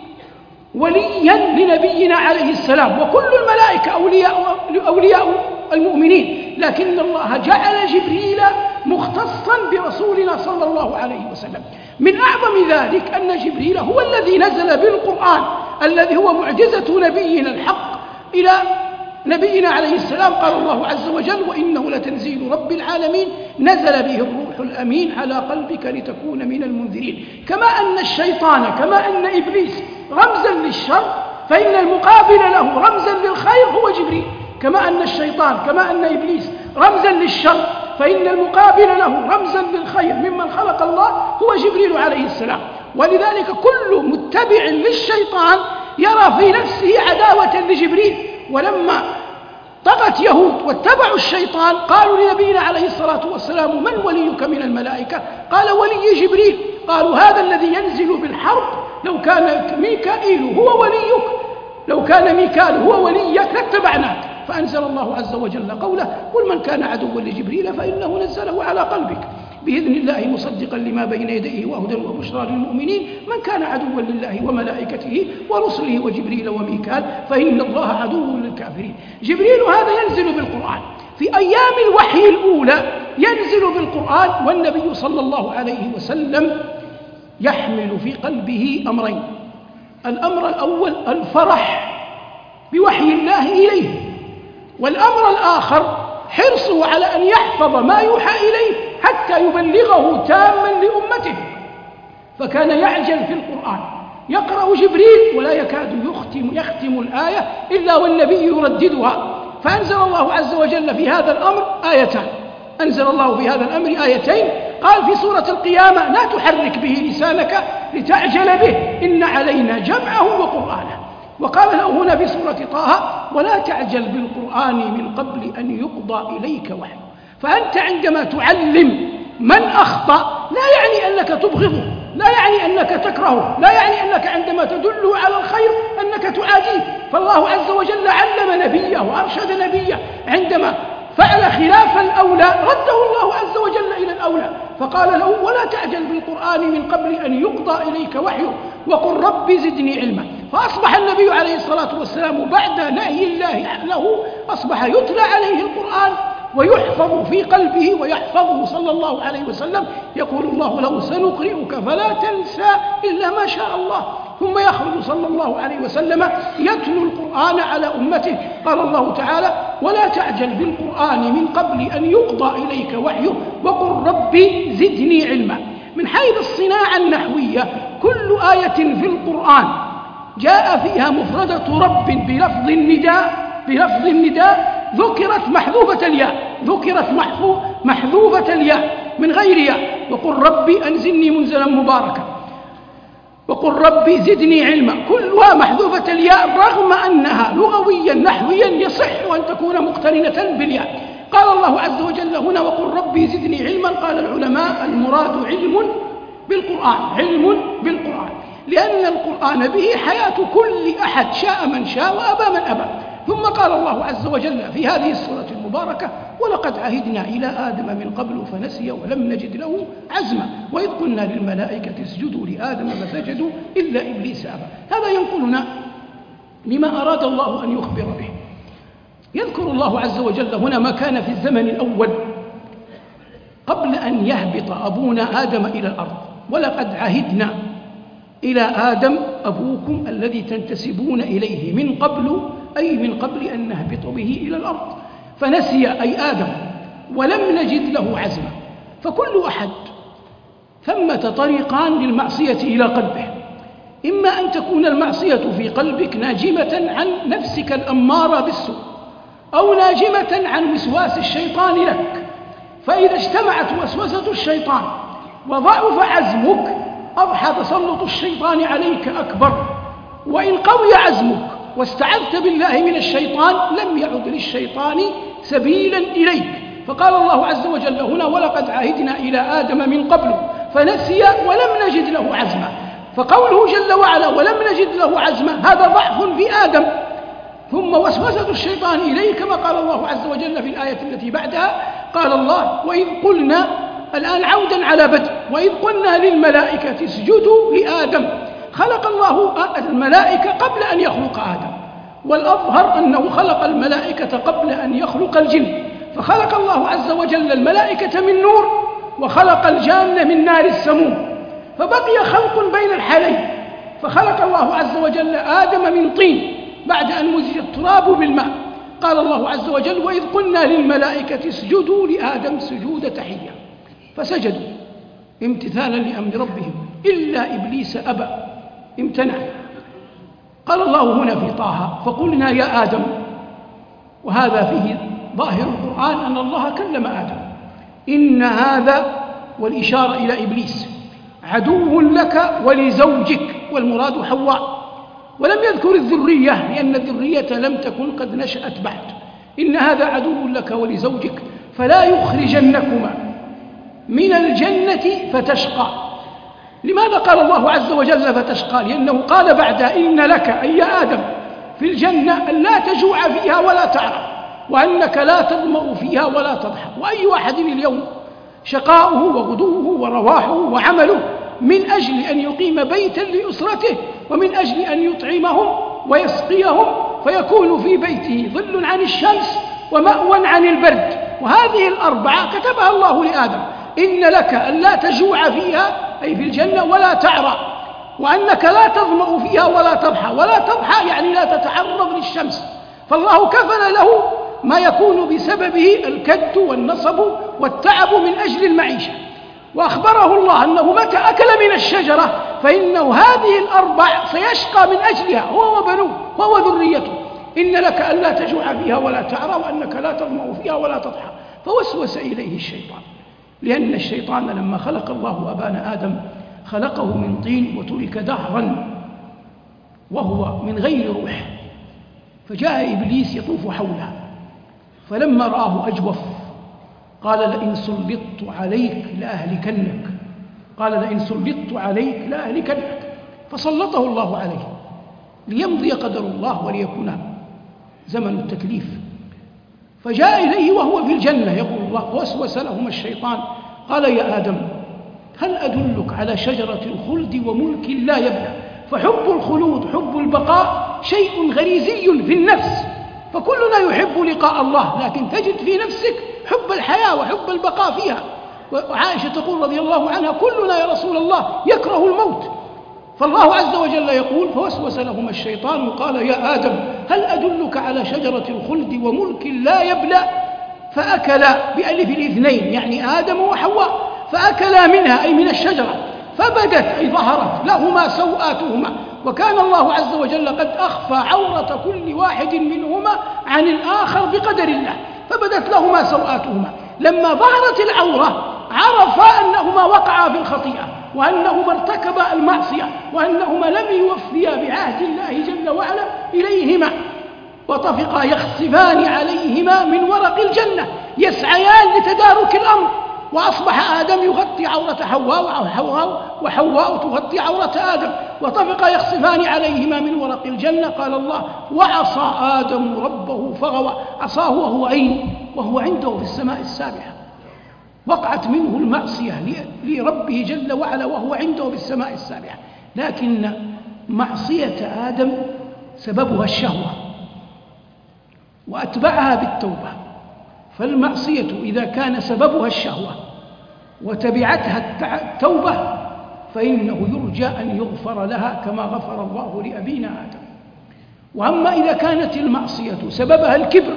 وليا لنبينا عليه السلام، وكل الملائكة أولياء, أولياء المؤمنين، لكن الله جعل جبريل مختصا برسولنا صلى الله عليه وسلم. من أعظم ذلك أن جبريل هو الذي نزل بالقرآن الذي هو معجزة نبينا الحق إلى نبينا عليه السلام. قال الله عز وجل: وإنه لتنزيل رب العالمين نزل به الروح الأمين على قلبك لتكون من المنذرين. كما أن الشيطان كما أن إبليس رمزا للشر، فإن المقابل له رمزا للخير هو جبريل. كما أن الشيطان كما أن إبليس رمزا للشر، فإن المقابل له رمزا للخير ممن خلق الله هو جبريل عليه السلام. ولذلك كل متبع للشيطان يرى في نفسه عداوة لجبريل. ولما طغت يهود واتبعوا الشيطان قالوا لنبينا عليه الصلاة والسلام: من وليك من الملائكة؟ قال: ولي جبريل. قالوا: هذا الذي ينزل بالحرب، لو كان ميكائيل هو وليك لو كان ميكال هو وليك لاتبعناك. فأنزل الله عز وجل قوله: قل من كان عدوا لجبريل فإنه نزله على قلبك بإذن الله مصدقا لما بين يديه وهدى وبشرى للمؤمنين من كان عدوا لله وملائكته ورسله وجبريل وميكال فإن الله عدو للكافرين. جبريل هذا ينزل بالقرآن في أيام الوحي الأولى، ينزل بالقرآن، والنبي صلى الله عليه وسلم يحمل في قلبه أمرين: الأمر الأول الفرح بوحي الله إليه، والأمر الآخر حرصه على أن يحفظ ما يوحى إليه حتى يبلغه تاما لأمته. فكان يعجل في القرآن، يقرأ جبريل ولا يكاد يختم, يختم الآية إلا والنبي يرددها. فأنزل الله عز وجل في هذا الأمر آيتان أنزل الله في هذا الأمر آيتين. قال في سورة القيامة: لا تحرك به لسانك لتعجل به إن علينا جمعه وقرآنه. وقال له هنا في سورة طه: ولا تعجل بالقرآن من قبل أن يقضى إليك وحيه. فأنت عندما تعلم من أخطأ لا يعني أنك تبغضه، لا يعني أنك تكرهه، لا يعني أنك عندما تدله على الخير أنك تعاديه. فالله عز وجل علم نبيه وأرشد نبيه عندما فعل خلاف الأولى رده الله عز وجل إلى الأولى، فقال له: ولا تعجل بالقرآن من قبل أن يقضى إليك وحيه وقل رب زدني علما. فأصبح النبي عليه الصلاة والسلام بعد نهي الله له أصبح يتلى عليه القرآن ويحفظ في قلبه ويحفظه صلى الله عليه وسلم. يقول الله له: سنقرئك فلا تنسى إلا ما شاء الله. ثم يخرج صلى الله عليه وسلم يتلو القرآن على أمته. قال الله تعالى: ولا تعجل بالقرآن من قبل أن يقضى إليك وحيه وقل ربي زدني علما. من حيث الصناعة النحوية كل آية في القرآن جاء فيها مفردة رب بلفظ النداء بلفظ النداء ذكرت محذوفة الياء ذكرت محذوفة الياء من غير ياء. وقل ربي أنزلني منزلا مباركا، وقل ربي زدني علما، كلها محذوفة الياء رغم أنها لغويا نحويا يصح أن تكون مقترنة بالياء. قال الله عز وجل هنا وقل ربي زدني علما، قال العلماء المراد علم بالقرآن، علم بالقرآن، لأن القرآن به حياة كل أحد شاء من شاء وأبى من أبى. ثم قال الله عز وجل في هذه السورة المباركة ولقد عهدنا إلى آدم من قبل فنسي ولم نجد له عزما وإذ قلنا للملائكة اسجدوا لآدم فسجدوا إلا إبليس أبى. هذا ينقلنا لما أراد الله أن يخبر به. يذكر الله عز وجل هنا ما كان في الزمن الأول قبل أن يهبط أبونا آدم إلى الأرض. ولقد عهدنا إلى آدم أبوكم الذي تنتسبون إليه من قبل، أي من قبل أن نهبط به إلى الأرض، فنسي أي آدم ولم نجد له عزما. فكل أحد ثمة طريقان للمعصية إلى قلبه، إما أن تكون المعصية في قلبك ناجمة عن نفسك الأمارة بالسوء، أو ناجمة عن وسواس الشيطان لك. فإذا اجتمعت وسوسة الشيطان وضعف عزمك أضحى تسلط الشيطان عليك أكبر. وإن قوي عزمك واستعذت بالله من الشيطان لم يعد للشيطان سبيلا إليك. فقال الله عز وجل هنا ولقد عهدنا إلى آدم من قبل فنسي ولم نجد له عزما. فقوله جل وعلا ولم نجد له عزما هذا ضعف في آدم، ثم وسوسة الشيطان إليه كما قال الله عز وجل في الآية التي بعدها. قال الله وإذ قلنا، الآن عودا على بدء، وإذ قلنا للملائكة اسجدوا لآدم. خلق الله الملائكة قبل أن يخلق آدم، والأظهر أنه خلق الملائكة قبل أن يخلق الجن. فخلق الله عز وجل الملائكة من نور وخلق الجان من نار السموم، فبقي خلق بين الحالين. فخلق الله عز وجل آدم من طين بعد أن مزج التراب بالماء. قال الله عز وجل وإذ قلنا للملائكة اسجدوا لآدم سجود تحية، فسجدوا امتثالا لأمر ربهم إلا إبليس أبى امتنع. قال الله هنا في طه فقلنا يا آدم، وهذا فيه ظاهر القرآن أن الله كلم آدم، إن هذا والإشارة إلى إبليس عدو لك ولزوجك، والمراد حواء، ولم يذكر الذرية لأن الذرية لم تكن قد نشأت بعد. إن هذا عدو لك ولزوجك فلا يخرجنكما من الجنة فتشقى. لماذا قال الله عز وجل فتشقى؟ لأنه قال بعد إن لك أي يا آدم في الجنة أن لا تجوع فيها ولا تعرى، وأنك لا تظمأ فيها ولا تضحى. وأي واحد اليوم شقاؤه وغدوه ورواحه وعمله من أجل أن يقيم بيتا لأسرته ومن أجل أن يطعمهم ويسقيهم، فيكون في بيته ظل عن الشمس ومأوى عن البرد. وهذه الأربعة كتبها الله لآدم، إن لك أن لا تجوع فيها أي في الجنة ولا تعرى، وأنك لا تظمأ فيها ولا تضحى. ولا تضحى يعني لا تتعرض للشمس، فالله كفل له ما يكون بسببه الكد والنصب والتعب من أجل المعيشة. وأخبره الله أنه متى أكل من الشجرة فإنه هذه الأربع سيشقى من أجلها هو وبنوه هو ذريته. إن لك أن لا تجوع فيها ولا تعرى وأنك لا تظمأ فيها ولا تضحى. فوسوس إليه الشيطان، لأن الشيطان لما خلق الله أبانا آدم خلقه من طين وترك دهرا وهو من غير روح، فجاء إبليس يطوف حوله، فلما رآه أجوف قال لئن سلطت عليك لأهلكنك، قال لئن سلطت عليك لأهلكنك، فسلطه الله عليه ليمضي قدر الله وليكون زمن التكليف. فجاء إليه وهو في الجنة يقول الله وسوس لهما الشيطان قال يا آدم هل أدلك على شجرة الخلد وملك لا يبلى. فحب الخلود حب البقاء شيء غريزي في النفس، فكلنا يحب لقاء الله، لكن تجد في نفسك حب الحياة وحب البقاء فيها. وعائشة تقول رضي الله عنها كلنا يا رسول الله يكره الموت. فالله عز وجل يقول فوسوس لهما الشيطان قال يا آدم هل أدلك على شجرة الخلد وملك لا يبلى. فأكلا بألف الاثنين يعني آدم وحواء، فأكلا منها أي من الشجرة فبدت أي ظهرت لهما سوآتهما، وكان الله عز وجل قد أخفى عورة كل واحد منهما عن الآخر بقدر الله، فبدت لهما سوآتهما. لما ظهرت العورة عرف أنهما وقعا في الخطيئة وأنهما ارتكبا المعصية وأنهما لم يوفيا بعهد الله جل وعلا إليهما، وطفقا يخسفان عليهما من ورق الجنة يسعيان لتدارك الأمر، وأصبح آدم يغطي عورة حواء وحواء وحواء تغطي عورة آدم، وطفقا يخسفان عليهما من ورق الجنة. قال الله: وعصى آدم ربه فغوى. عصاه وهو أين؟ وهو عنده في السماء السابعة. وقعت منه المعصية لربه جل وعلا وهو عنده في السماء السابعة، لكن معصية آدم سببها الشهوة وأتبعها بالتوبة. فالمعصية إذا كان سببها الشهوة وتبعتها التوبة فإنه يرجى أن يغفر لها كما غفر الله لأبينا آدم. وأما إذا كانت المعصية سببها الكبر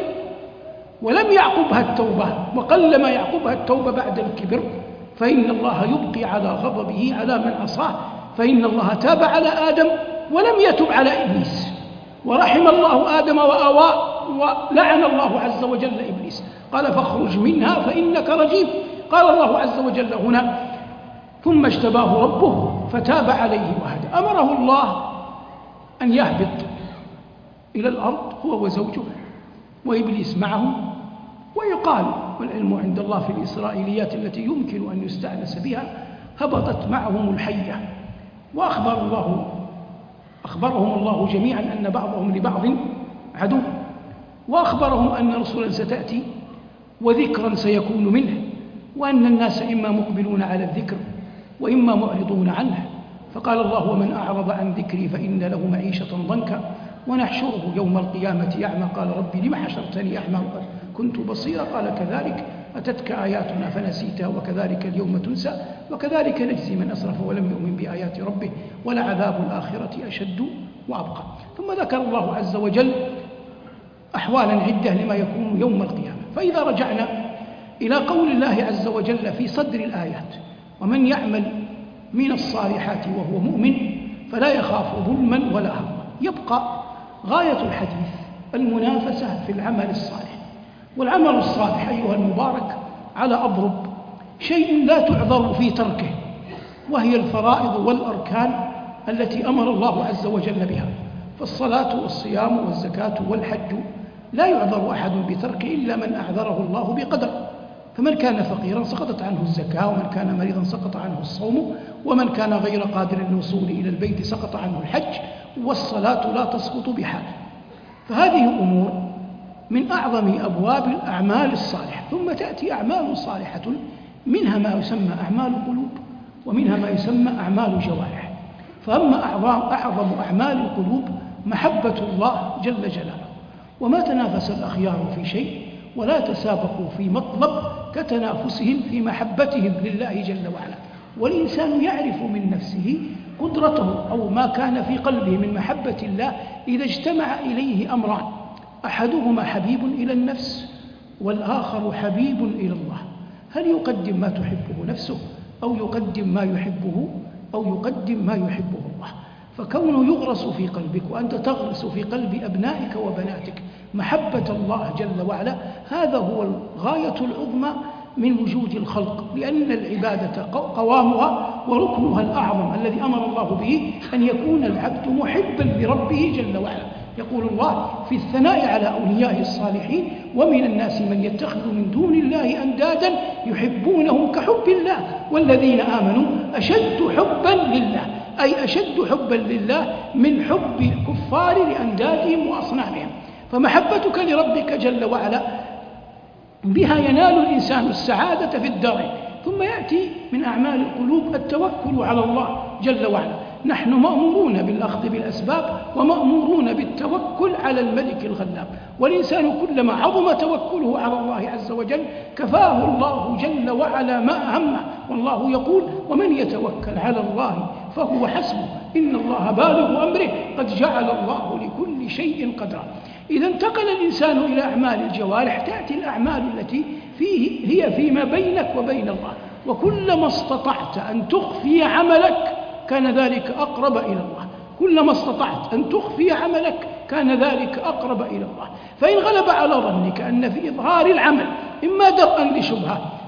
ولم يعقبها التوبة وقل ما يعقبها التوبة بعد الكبر فإن الله يبقي على غضبه على من عصاه. فإن الله تاب على آدم ولم يتب على إبليس، ورحم الله آدم وآواه، ولعن الله عز وجل إبليس. قال: فاخرج منها فإنك رجيم. قال الله عز وجل هنا: ثم اجتباه ربه فتاب عليه وهدى. أمره الله أن يهبط إلى الأرض هو وزوجه وإبليس معهم، ويقال والعلم عند الله في الإسرائيليات التي يمكن أن يستأنس بها: هبطت معهم الحية. وأخبر الله أخبرهم الله جميعا أن بعضهم لبعض عدو، وأخبرهم أن رسلا ستأتي وذكرا سيكون منه، وأن الناس إما مقبلون على الذكر وإما معرضون عنه. فقال الله: ومن أعرض عن ذكري فإن له معيشة ضنكا ونحشره يوم القيامة أعمى. قال: ربي لم حشرتني أعمى وقد كنت بصيرا. قال: كذلك أتتك آياتنا فنسيتها وكذلك اليوم تنسى وكذلك نجزي من أسرف ولم يؤمن بآيات ربه ولعذاب الآخرة أشد وأبقى. ثم ذكر الله عز وجل أحوالا عدة لما يكون يوم القيامة. فإذا رجعنا إلى قول الله عز وجل في صدر الآيات: ومن يعمل من الصالحات وهو مؤمن فلا يخاف ظلما ولا هضما، يبقى غاية الحديث المنافسة في العمل الصالح. والعمل الصالح أيها المبارك على أضرب شيء لا تعذر في تركه، وهي الفرائض والأركان التي أمر الله عز وجل بها. فالصلاة والصيام والزكاة والحج لا يعذر أحد بتركه إلا من أعذره الله بقدر. فمن كان فقيرا سقطت عنه الزكاة، ومن كان مريضا سقط عنه الصوم، ومن كان غير قادر للوصول إلى البيت سقط عنه الحج، والصلاة لا تسقط بحال. فهذه أمور من أعظم أبواب الأعمال الصالحة. ثم تأتي أعمال صالحة منها ما يسمى أعمال قلوب ومنها ما يسمى أعمال جوارح. فأما أعظم أعمال القلوب محبة الله جل جلاله. وما تنافس الأخيار في شيء ولا تسابقوا في مطلب كتنافسهم في محبتهم لله جل وعلا. والإنسان يعرف من نفسه قدرته أو ما كان في قلبه من محبة الله إذا اجتمع إليه أمران: أحدهما حبيب إلى النفس والآخر حبيب إلى الله. هل يقدم ما تحبه نفسه أو يقدم ما يحبه أو يقدم ما يحبه الله؟ فكونه يغرس في قلبك وأنت تغرس في قلب أبنائك وبناتك محبة الله جل وعلا، هذا هو الغاية العظمى من وجود الخلق، لأن العبادة قوامها وركنها الأعظم الذي أمر الله به أن يكون العبد محبا لربه جل وعلا. يقول الله في الثناء على أوليائه الصالحين: ومن الناس من يتخذ من دون الله أندادا يحبونهم كحب الله والذين آمنوا أشد حبا لله، أي أشد حبا لله من حب الكفار لأندادهم وأصنامهم. فمحبتك لربك جل وعلا بها ينال الإنسان السعادة في الدارين. ثم يأتي من أعمال القلوب التوكل على الله جل وعلا. نحن مأمورون بالأخذ بالأسباب ومأمورون بالتوكل على الملك الغلاب، والإنسان كلما عظم توكله على الله عز وجل كفاه الله جل وعلا ما أهمه. والله يقول: ومن يتوكل على الله فهو حسبه إن الله بالغ أمره قد جعل الله لكل شيء قدرا. إذا انتقل الإنسان إلى أعمال الجوارح تأتي الأعمال التي فيه هي فيما بينك وبين الله. وكلما استطعت أن تخفي عملك كان ذلك أقرب إلى الله، كلما استطعت أن تخفي عملك كان ذلك أقرب إلى الله. فإن غلب على ظنك أن في إظهار العمل إما درءا لشبهة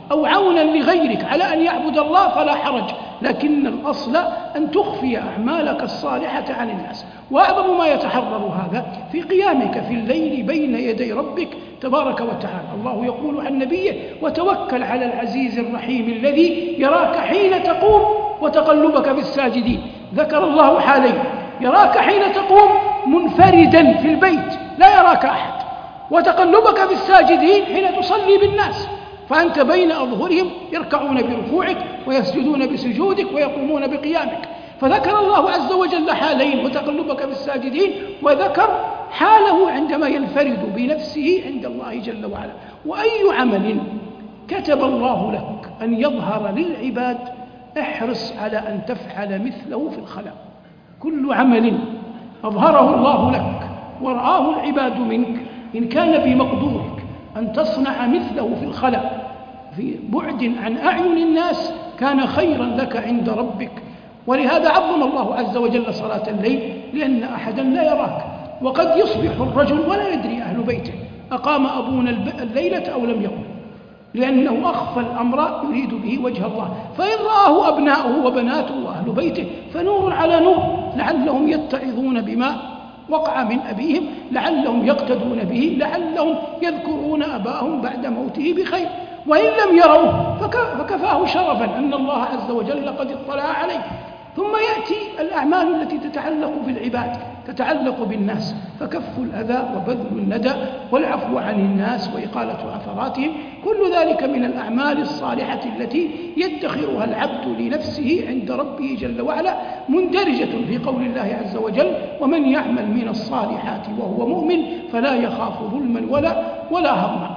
أو عونا لغيرك على أن يعبد الله فلا حرج، لكن الأصل أن تخفي أعمالك الصالحة عن الناس. وأعظم ما يتحرر هذا في قيامك في الليل بين يدي ربك تبارك وتعالى. الله يقول عن نبيه: وتوكل على العزيز الرحيم الذي يراك حين تقوم وتقلبك في الساجدين. ذكر الله حالين: يراك حين تقوم منفردا في البيت لا يراك أحد، وتقلبك في الساجدين حين تصلي بالناس، فأنت بين أظهرهم يركعون بركوعك ويسجدون بسجودك ويقومون بقيامك. فذكر الله عز وجل حالين: وتقلبك في الساجدين، وذكر حاله عندما ينفرد بنفسه عند الله جل وعلا. وأي عمل كتب الله لك أن يظهر للعباد احرص على أن تفعل مثله في الخلاء. كل عمل أظهره الله لك ورآه العباد منك، إن كان بمقدورك أن تصنع مثله في الخلاء في بعد عن أعين الناس كان خيرا لك عند ربك. ولهذا عظم الله عز وجل صلاة الليل، لأن أحدا لا يراك. وقد يصبح الرجل ولا يدري أهل بيته أقام أبونا الليلة أو لم يقم، لأنه أخفى الأمر يريد به وجه الله. فإن رآه أبناؤه وبناته وأهل بيته فنور على نور، لعلهم يتعظون بما وقع من أبيهم، لعلهم يقتدون به، لعلهم يذكرون أباهم بعد موته بخير. وإن لم يروه فكفاه شرفا أن الله عز وجل قد اطلع عليه. ثم يأتي الأعمال التي تتعلق بالعباد، تتعلق بالناس، فكف الأذى وبذل الندى والعفو عن الناس وإقالة عثراتهم، كل ذلك من الأعمال الصالحة التي يدخرها العبد لنفسه عند ربه جل وعلا، مندرجة في قول الله عز وجل: ومن يعمل من الصالحات وهو مؤمن فلا يخاف ظلما ولا ولا هضما.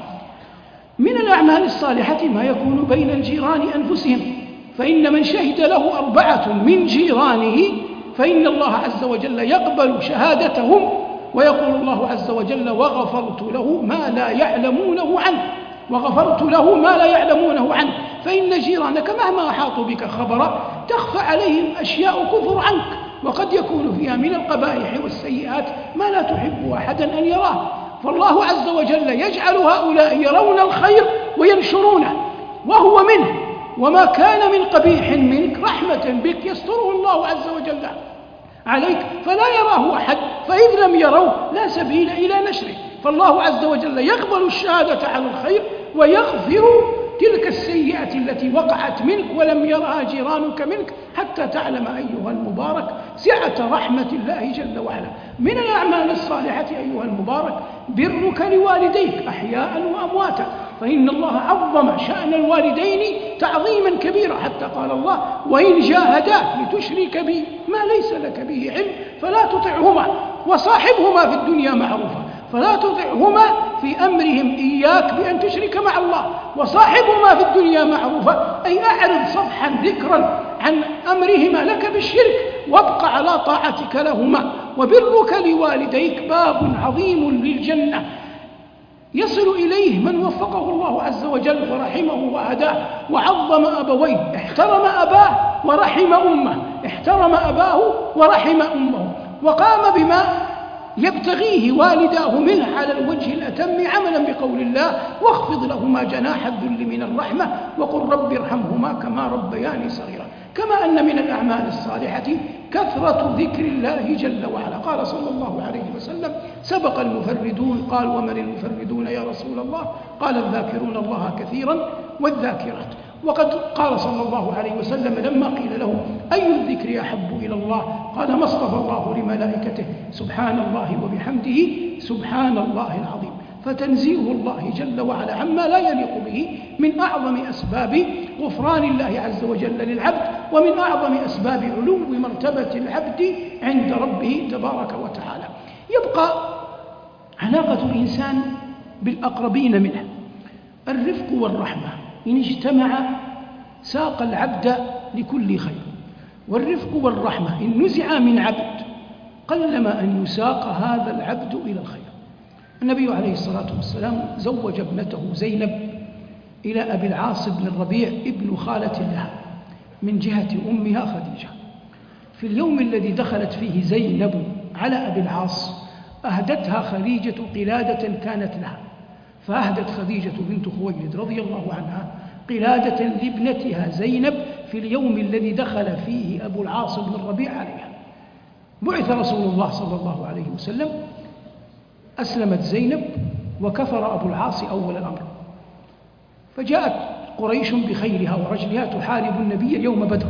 من الأعمال الصالحة ما يكون بين الجيران أنفسهم، فإن من شهد له أربعة من جيرانه فإن الله عز وجل يقبل شهادتهم، ويقول الله عز وجل: وغفرت له ما لا يعلمونه عنه، وغفرت له ما لا يعلمونه عنه. فإن جيرانك مهما أحاطوا بك خبرا تخفى عليهم أشياء كثر عنك، وقد يكون فيها من القبائح والسيئات ما لا تحب أحدا أن يراه، فالله عز وجل يجعل هؤلاء يرون الخير وينشرونه وهو منه، وما كان من قبيح منك رحمة بك يستره الله عز وجل عليك فلا يراه أحد، فإذ لم يروه لا سبيل إلى نشره. فالله عز وجل يقبل الشهادة على الخير ويغفر تلك السيئة التي وقعت منك ولم يرها جيرانك منك، حتى تعلم أيها المبارك سعة رحمة الله جل وعلا. من الأعمال الصالحة أيها المبارك برك لوالديك أحياء وأمواتا، فإن الله عظم شأن الوالدين تعظيما كبيرا، حتى قال الله: وإن جاهداك لتشرك بي ما ليس لك به علم فلا تطعهما وصاحبهما في الدنيا معروفا. فلا تطعهما في أمرهم إياك بأن تشرك مع الله، وصاحبهما في الدنيا معروفا، أي أعرض صفحا ذكرا عن أمرهما لك بالشرك وابق على طاعتك لهما. وبرك لوالديك باب عظيم للجنة يصل إليه من وفقه الله عز وجل ورحمه وهداه وعظم أبويه، احترم أباه ورحم أمه، احترم أباه ورحم أمه، وقام بما يبتغيه والداه منه على الوجه الأتم عملا بقول الله: واخفض لهما جناح الذل من الرحمة وقل رب ارحمهما كما ربياني صغيرا. كما أن من الأعمال الصالحة كثرة ذكر الله جل وعلا. قال صلى الله عليه وسلم: سبق المفردون. قال: ومن المفردون يا رسول الله؟ قال: الذاكرون الله كثيرا والذاكرات. وقد قال صلى الله عليه وسلم لما قيل له: أي الذكر أحب إلى الله؟ قال: ما اصطفى الله لملائكته سبحان الله وبحمده سبحان الله العظيم. فتنزيه الله جل وعلا عما لا يليق به من أعظم أسباب غفران الله عز وجل للعبد، ومن أعظم أسباب علو مرتبة العبد عند ربه تبارك وتعالى. يبقى علاقة الإنسان بالأقربين منه، الرفق والرحمة إن اجتمع ساق العبد لكل خير، والرفق والرحمة إن نزع من عبد قلما أن يساق هذا العبد إلى الخير. النبي عليه الصلاة والسلام زوج ابنته زينب إلى أبي العاص بن الربيع ابن خالة لها من جهة أمها خديجة. في اليوم الذي دخلت فيه زينب على أبي العاص أهدتها خديجة قلادة كانت لها، فأهدت خديجة بنت خويلد رضي الله عنها قلادة لابنتها زينب في اليوم الذي دخل فيه أبو العاص بن الربيع عليها. بعث رسول الله صلى الله عليه وسلم، أسلمت زينب وكفر أبو العاص أول الأمر، فجاءت قريش بخيلها ورجلها تحارب النبي يوم بدر،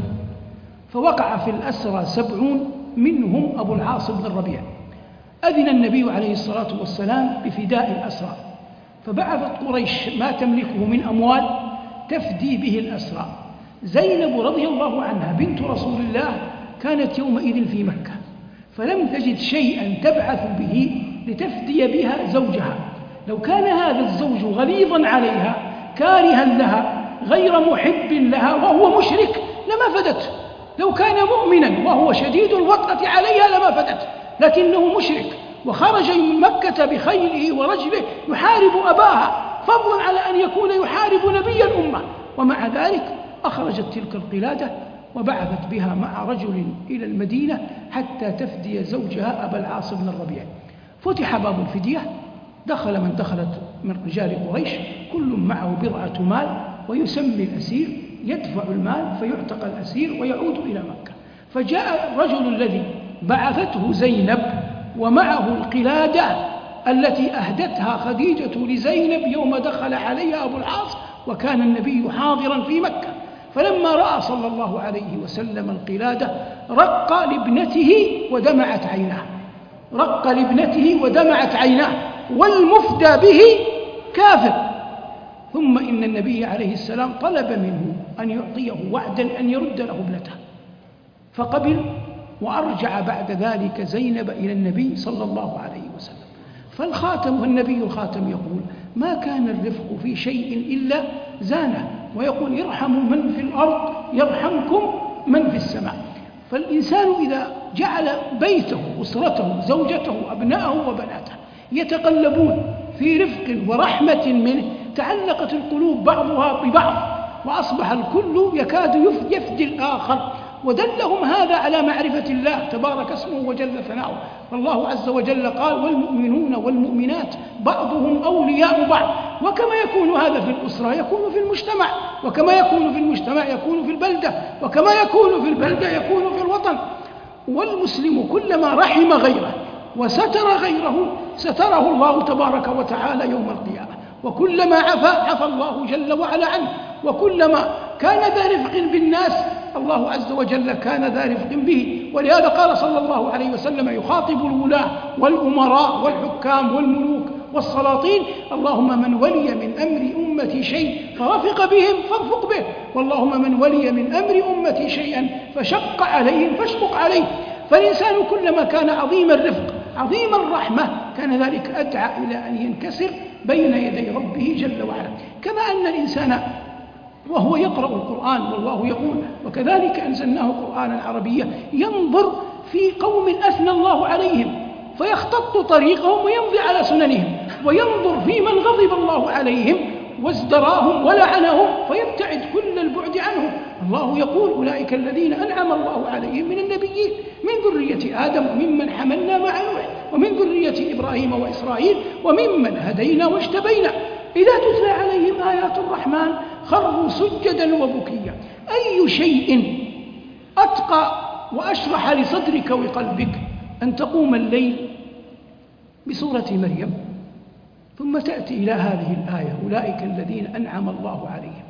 فوقع في الأسرى سبعون منهم أبو العاص بن الربيع. أذن النبي عليه الصلاة والسلام بفداء الأسرى، فبعثت قريش ما تملكه من أموال تفدي به الأسرى. زينب رضي الله عنها بنت رسول الله كانت يومئذ في مكة، فلم تجد شيئا تبعث به لتفدي بها زوجها. لو كان هذا الزوج غليظا عليها كارها لها غير محب لها وهو مشرك لما فدته، لو كان مؤمنا وهو شديد الوطأة عليها لما فدته، لكنه مشرك وخرج من مكة بخيله ورجله يحارب أباها، فضلا على أن يكون يحارب نبي الأمة، ومع ذلك أخرجت تلك القلادة وبعثت بها مع رجل إلى المدينة حتى تفدي زوجها أبا العاص بن الربيع. فتح باب الفدية، دخل من دخلت من رجال قريش كل معه بضعة مال ويسمي الأسير، يدفع المال فيعتق الأسير ويعود إلى مكة. فجاء الرجل الذي بعثته زينب ومعه القلادة التي أهدتها خديجة لزينب يوم دخل عليها أبو العاص، وكان النبي حاضرا في مكة. فلما رأى صلى الله عليه وسلم القلادة رق لابنته ودمعت عيناه، رق لابنته ودمعت عيناه، والمفدى به كافر. ثم إن النبي عليه السلام طلب منه أن يعطيه وعدا أن يرد له ابنته، فقبل وأرجع بعد ذلك زينب إلى النبي صلى الله عليه وسلم. فالخاتم والنبي الخاتم يقول: ما كان الرفق في شيء إلا زانه، ويقول: ارحموا من في الأرض يرحمكم من في السماء. فالإنسان إذا جعل بيته، أسرته، زوجته، أبناءه وبناته يتقلبون في رفق ورحمة منه، تعلقت القلوب بعضها ببعض، وأصبح الكل يكاد يفدي الآخر، ودلهم هذا على معرفة الله تبارك اسمه وجل ثناؤه. والله عز وجل قال: والمؤمنون والمؤمنات بعضهم أولياء بعض. وكما يكون هذا في الأسرة يكون في المجتمع، وكما يكون في المجتمع يكون في البلدة، وكما يكون في البلدة يكون في الوطن. والمسلم كلما رحم غيره وستر غيره ستره الله تبارك وتعالى يوم القيامة، وكلما عفا عفى الله جل وعلا عنه، وكلما كان ذا رفق بالناس الله عز وجل كان ذا رفق به. ولهذا قال صلى الله عليه وسلم يخاطب الولاة والأمراء والحكام والملوك والسلاطين: اللهم من ولي من أمر أمتي شيء فرفق بهم فارفق به، واللهم من ولي من أمر أمتي شيئا فشق عليهم فاشقق عليه. فالإنسان كلما كان عظيم الرفق عظيم الرحمة كان ذلك أدعى إلى أن ينكسر بين يدي ربه جل وعلا. كما أن الإنسان وهو يقرأ القرآن والله يقول: وكذلك أنزلناه قرآنا عربيا، ينظر في قوم أثنى الله عليهم فيختط طريقهم ويمضي على سننهم، وينظر في من غضب الله عليهم وازدراهم ولعنهم فيبتعد كل البعد عنهم. الله يقول: أولئك الذين أنعم الله عليهم من النبيين من ذرية آدم وممن حملنا مع نوح ومن ذرية إبراهيم وإسرائيل وممن هدينا واجتبينا إذا تتلى عليهم آيات الرحمن خروا سجدا وبكيا. أي شيء أتقى وأشرح لصدرك وقلبك أن تقوم الليل بسورة مريم ثم تأتي إلى هذه الآية: أولئك الذين أنعم الله عليهم،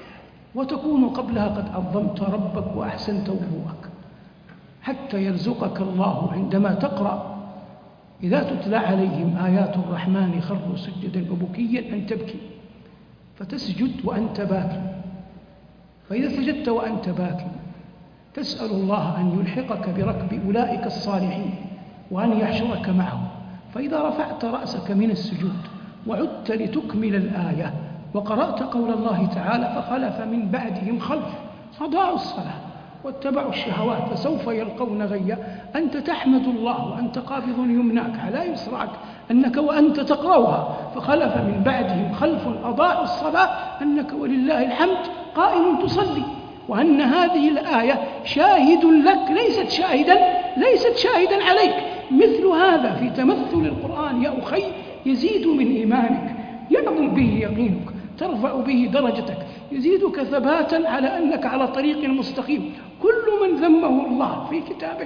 وتكون قبلها قد عظمت ربك وأحسنت وضوءك، حتى يرزقك الله عندما تقرأ إذا تتلى عليهم آيات الرحمن خروا سجدا وبكيا أن تبكي، فتسجد وأنت باكي. فإذا سجدت وأنت باكي تسأل الله أن يلحقك بركب أولئك الصالحين وأن يحشرك معهم. فإذا رفعت رأسك من السجود وعدت لتكمل الآية وقرأت قول الله تعالى: فخلف من بعدهم خلف أضاعوا الصلاة واتبعوا الشهوات فسوف يلقون غيا، أنت تحمد الله وأنت قابض يمناك على يسرعك أنك وأنت تقرأها فخلف من بعدهم خلف أضاعوا الصلاة، أنك ولله الحمد قائم تصلي، وأن هذه الآية شاهد لك ليست شاهدا ليست شاهدا عليك. مثل هذا في تمثل القرآن يا أخي يزيد من إيمانك، يعظم به يقينك، ترفع به درجتك، يزيدك ثباتا على أنك على طريق مستقيم. كل من ذمه الله في كتابه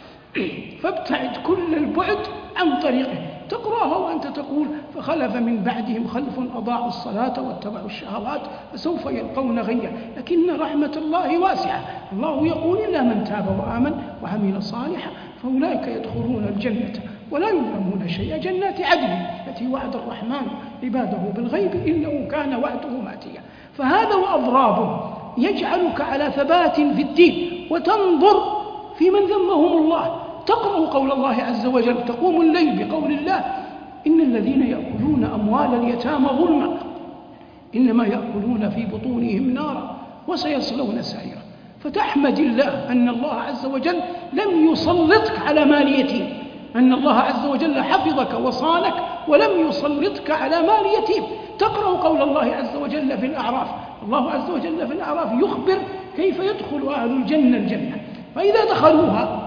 فابتعد كل البعد عن طريقه. تقرأها وأنت تقول فخلف من بعدهم خلف أضاعوا الصلاة واتبعوا الشهوات فسوف يلقون غيا. لكن رحمة الله واسعة. الله يقول إلا من تاب وآمن وعمل صالحا فأولئك يدخلون الجنة ولا يظلمون شيئا. جنات عدن التي وعد الرحمن عباده بالغيب إنه كان وعده ماتيا. فهذا وأضرابه يجعلك على ثبات في الدين وتنظر في من ذمهم الله. تقرأ قول الله عز وجل تقوم الليل بقول الله إن الذين يأكلون أموال اليتامى ظلما إنما يأكلون في بطونهم نارا وسيصلون سعيرا. فتحمد الله أن الله عز وجل لم يسلطك على مال يتيم، أن الله عز وجل حفظك وصانك ولم يسلطك على مال يتيم. تقرأ قول الله عز وجل في الأعراف، الله عز وجل في الأعراف يخبر كيف يدخل أهل الجنة الجنة، فإذا دخلوها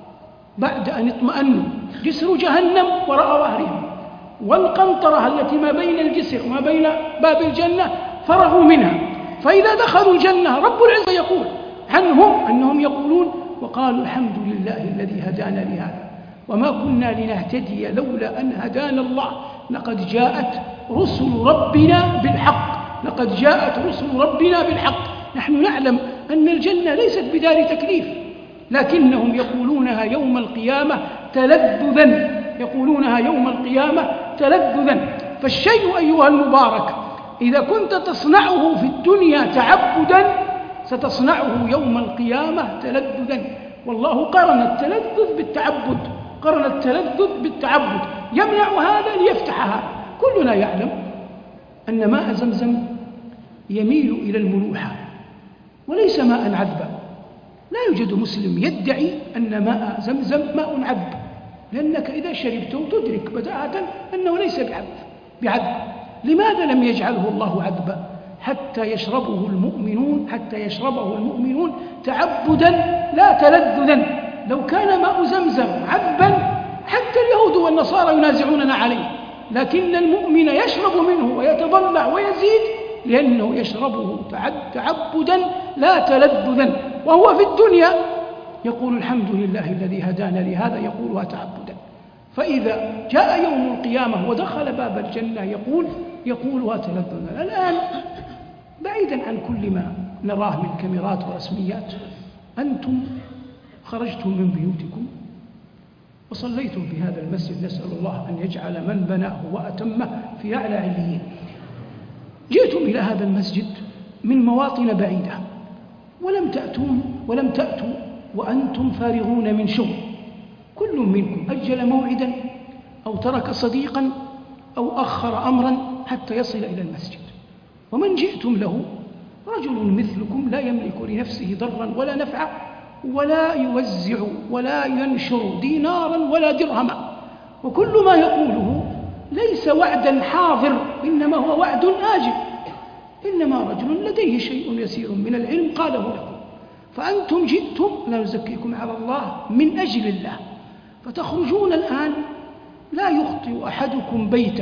بعد أن اطمأنوا جسر جهنم وراء ظهرهم والقنطرة التي ما بين الجسر وما بين باب الجنة فرغوا منها، فإذا دخلوا الجنة رب العزة يقول عنهم أنهم يقولون وقالوا الحمد لله الذي هدانا لهذا وما كنا لنهتدي لولا أن هدانا الله لقد جاءت رسل ربنا بالحق لقد جاءت رسل ربنا بالحق. نحن نعلم أن الجنة ليست بدار تكليف، لكنهم يقولونها يوم القيامة تلذذا يقولونها يوم القيامة تلذذا. فالشيء أيها المبارك إذا كنت تصنعه في الدنيا تعبدا ستصنعه يوم القيامة تلذذا. والله قرن التلذذ بالتعبد قرن التلذذ بالتعبد يمنع هذا ليفتح هذا. كلنا يعلم أن ماء زمزم يميل إلى الملوحة وليس ماء عذبا. لا يوجد مسلم يدعي أن ماء زمزم ماء عذب، لأنك إذا شربته تدرك بداهة أنه ليس بعذب بعذب. لماذا لم يجعله الله عذبا حتى يشربه المؤمنون حتى يشربه المؤمنون تعبدا لا تلذذا؟ لو كان ماء زمزم عذبا حتى اليهود والنصارى ينازعوننا عليه، لكن المؤمن يشرب منه ويتضلع ويزيد لأنه يشربه تعبدا لا تلذذا. وهو في الدنيا يقول الحمد لله الذي هدانا لهذا يقولها تعبدا، فإذا جاء يوم القيامة ودخل باب الجنة يقول يقولها تلذذا. الآن بعيدا عن كل ما نراه من كاميرات ورسميات، أنتم خرجتم من بيوتكم وصليتم في هذا المسجد، نسأل الله أن يجعل من بناه وأتمه في أعلى عليين. جئتم إلى هذا المسجد من مواطن بعيدة ولم تأتون ولم تأتوا وأنتم فارغون من شغل. كل منكم أجل موعدا أو ترك صديقا أو أخر أمرا حتى يصل إلى المسجد. ومن جئتم له رجل مثلكم لا يملك لنفسه ضرا ولا نفعا ولا يوزع ولا ينشر دينارا ولا درهما، وكل ما يقوله ليس وعدا حاضر إنما هو وعد آجل، إنما رجل لديه شيء يسير من العلم قاله لكم. فأنتم جئتم لا نزكيكم على الله من أجل الله، فتخرجون الآن لا يخطئ أحدكم بيته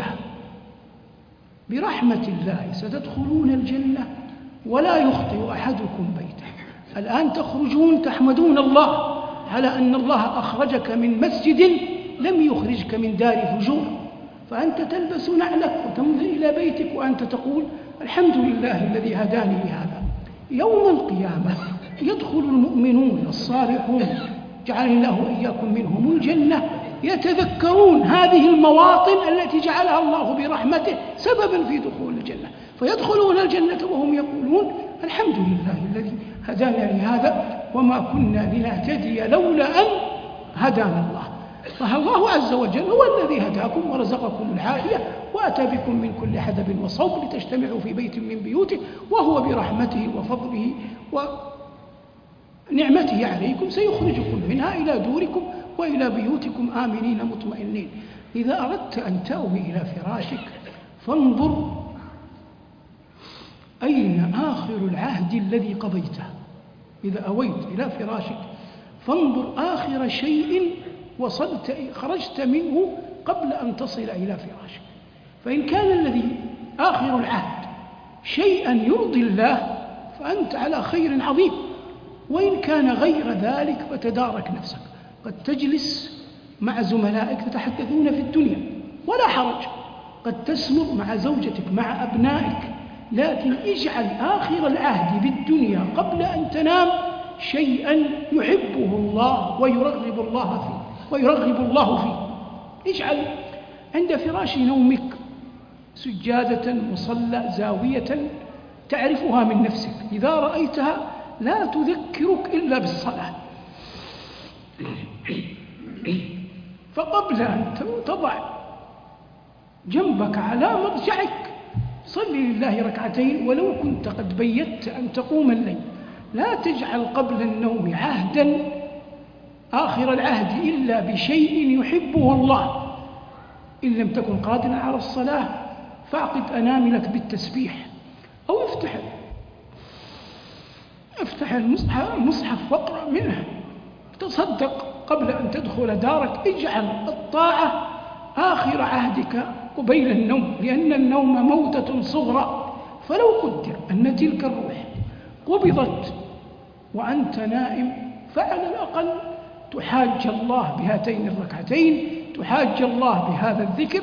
برحمة الله ستدخلون الجنة ولا يخطئ أحدكم بيته. الآن تخرجون تحمدون الله على أن الله أخرجك من مسجد لم يخرجك من دار فجور، فأنت تلبس نعلك وتمضي إلى بيتك وأنت تقول الحمد لله الذي هداني لهذا. يوم القيامة يدخل المؤمنون الصالحون جعل الله إياكم منهم الجنة يتذكرون هذه المواطن التي جعلها الله برحمته سببا في دخول الجنة، فيدخلون الجنة وهم يقولون الحمد لله الذي هدانا لهذا وما كنا لنهتدي لولا أن هدانا الله. فالله عز وجل هو الذي هداكم ورزقكم العافية وأتى بكم من كل حدب وصوب لتجتمعوا في بيت من بيوته، وهو برحمته وفضله ونعمته عليكم سيخرجكم منها إلى دوركم وإلى بيوتكم آمنين مطمئنين. إذا أردت أن تأوي إلى فراشك فانظر أين آخر العهد الذي قضيته. إذا أويت إلى فراشك فانظر آخر شيء وصلت خرجت منه قبل أن تصل إلى فراشك، فإن كان الذي آخر العهد شيئا يرضي الله فأنت على خير عظيم، وإن كان غير ذلك فتدارك نفسك. قد تجلس مع زملائك تتحدثون في الدنيا ولا حرج، قد تسمر مع زوجتك مع أبنائك، لكن اجعل آخر العهد بالدنيا قبل أن تنام شيئا يحبه الله ويرغب الله فيه ويرغب الله فيه. اجعل عند فراش نومك سجادة، مصلى، زاوية تعرفها من نفسك، إذا رأيتها لا تذكرك إلا بالصلاة. فقبل أن تضع جنبك على مضجعك صل لله ركعتين، ولو كنت قد بيت أن تقوم الليل. لا تجعل قبل النوم عهدا آخر العهد إلا بشيء يحبه الله. إن لم تكن قادرا على الصلاة فاعقد أناملك بالتسبيح، أو افتح افتح المصحف واقرأ منه، تصدق قبل أن تدخل دارك. اجعل الطاعة آخر عهدك قبيل النوم، لأن النوم موتة صغرى. فلو قدر أن تلك الروح قبضت وأنت نائم، فعلى الأقل تحاج الله بهاتين الركعتين، تحاج الله بهذا الذكر،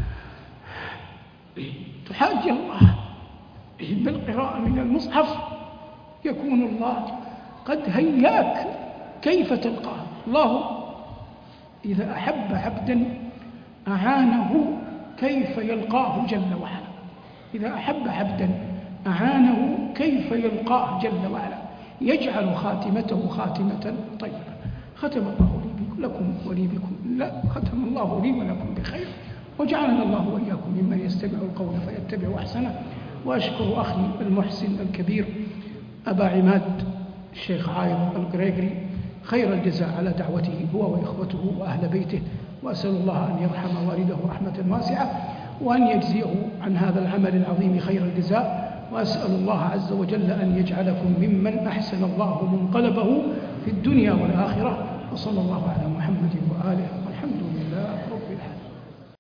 تحاج الله بالقراءة من المصحف. يكون الله قد هياك كيف تلقاه. الله إذا أحب عبدا أعانه كيف يلقاه جل وعلا. إذا أحب عبدا أعانه كيف يلقاه جل وعلا، يجعل خاتمته خاتمة طيبة. ختم الله لي لكم ولي بكم لا ختم الله لي ولكم بخير، وجعلنا الله وإياكم ممن يستمع القول فيتبع أحسنه. وأشكر أخي المحسن الكبير أبا عماد الشيخ عايض القريقري خير الجزاء على دعوته هو وإخوته وأهل بيته، وأسأل الله أن يرحم والده رحمة واسعة، وأن يجزيه عن هذا العمل العظيم خير الجزاء. وأسأل الله عز وجل أن يجعلكم ممن أحسن الله منقلبه في الدنيا والآخرة. وصلى الله على محمد وآله، والحمد لله رب العالمين.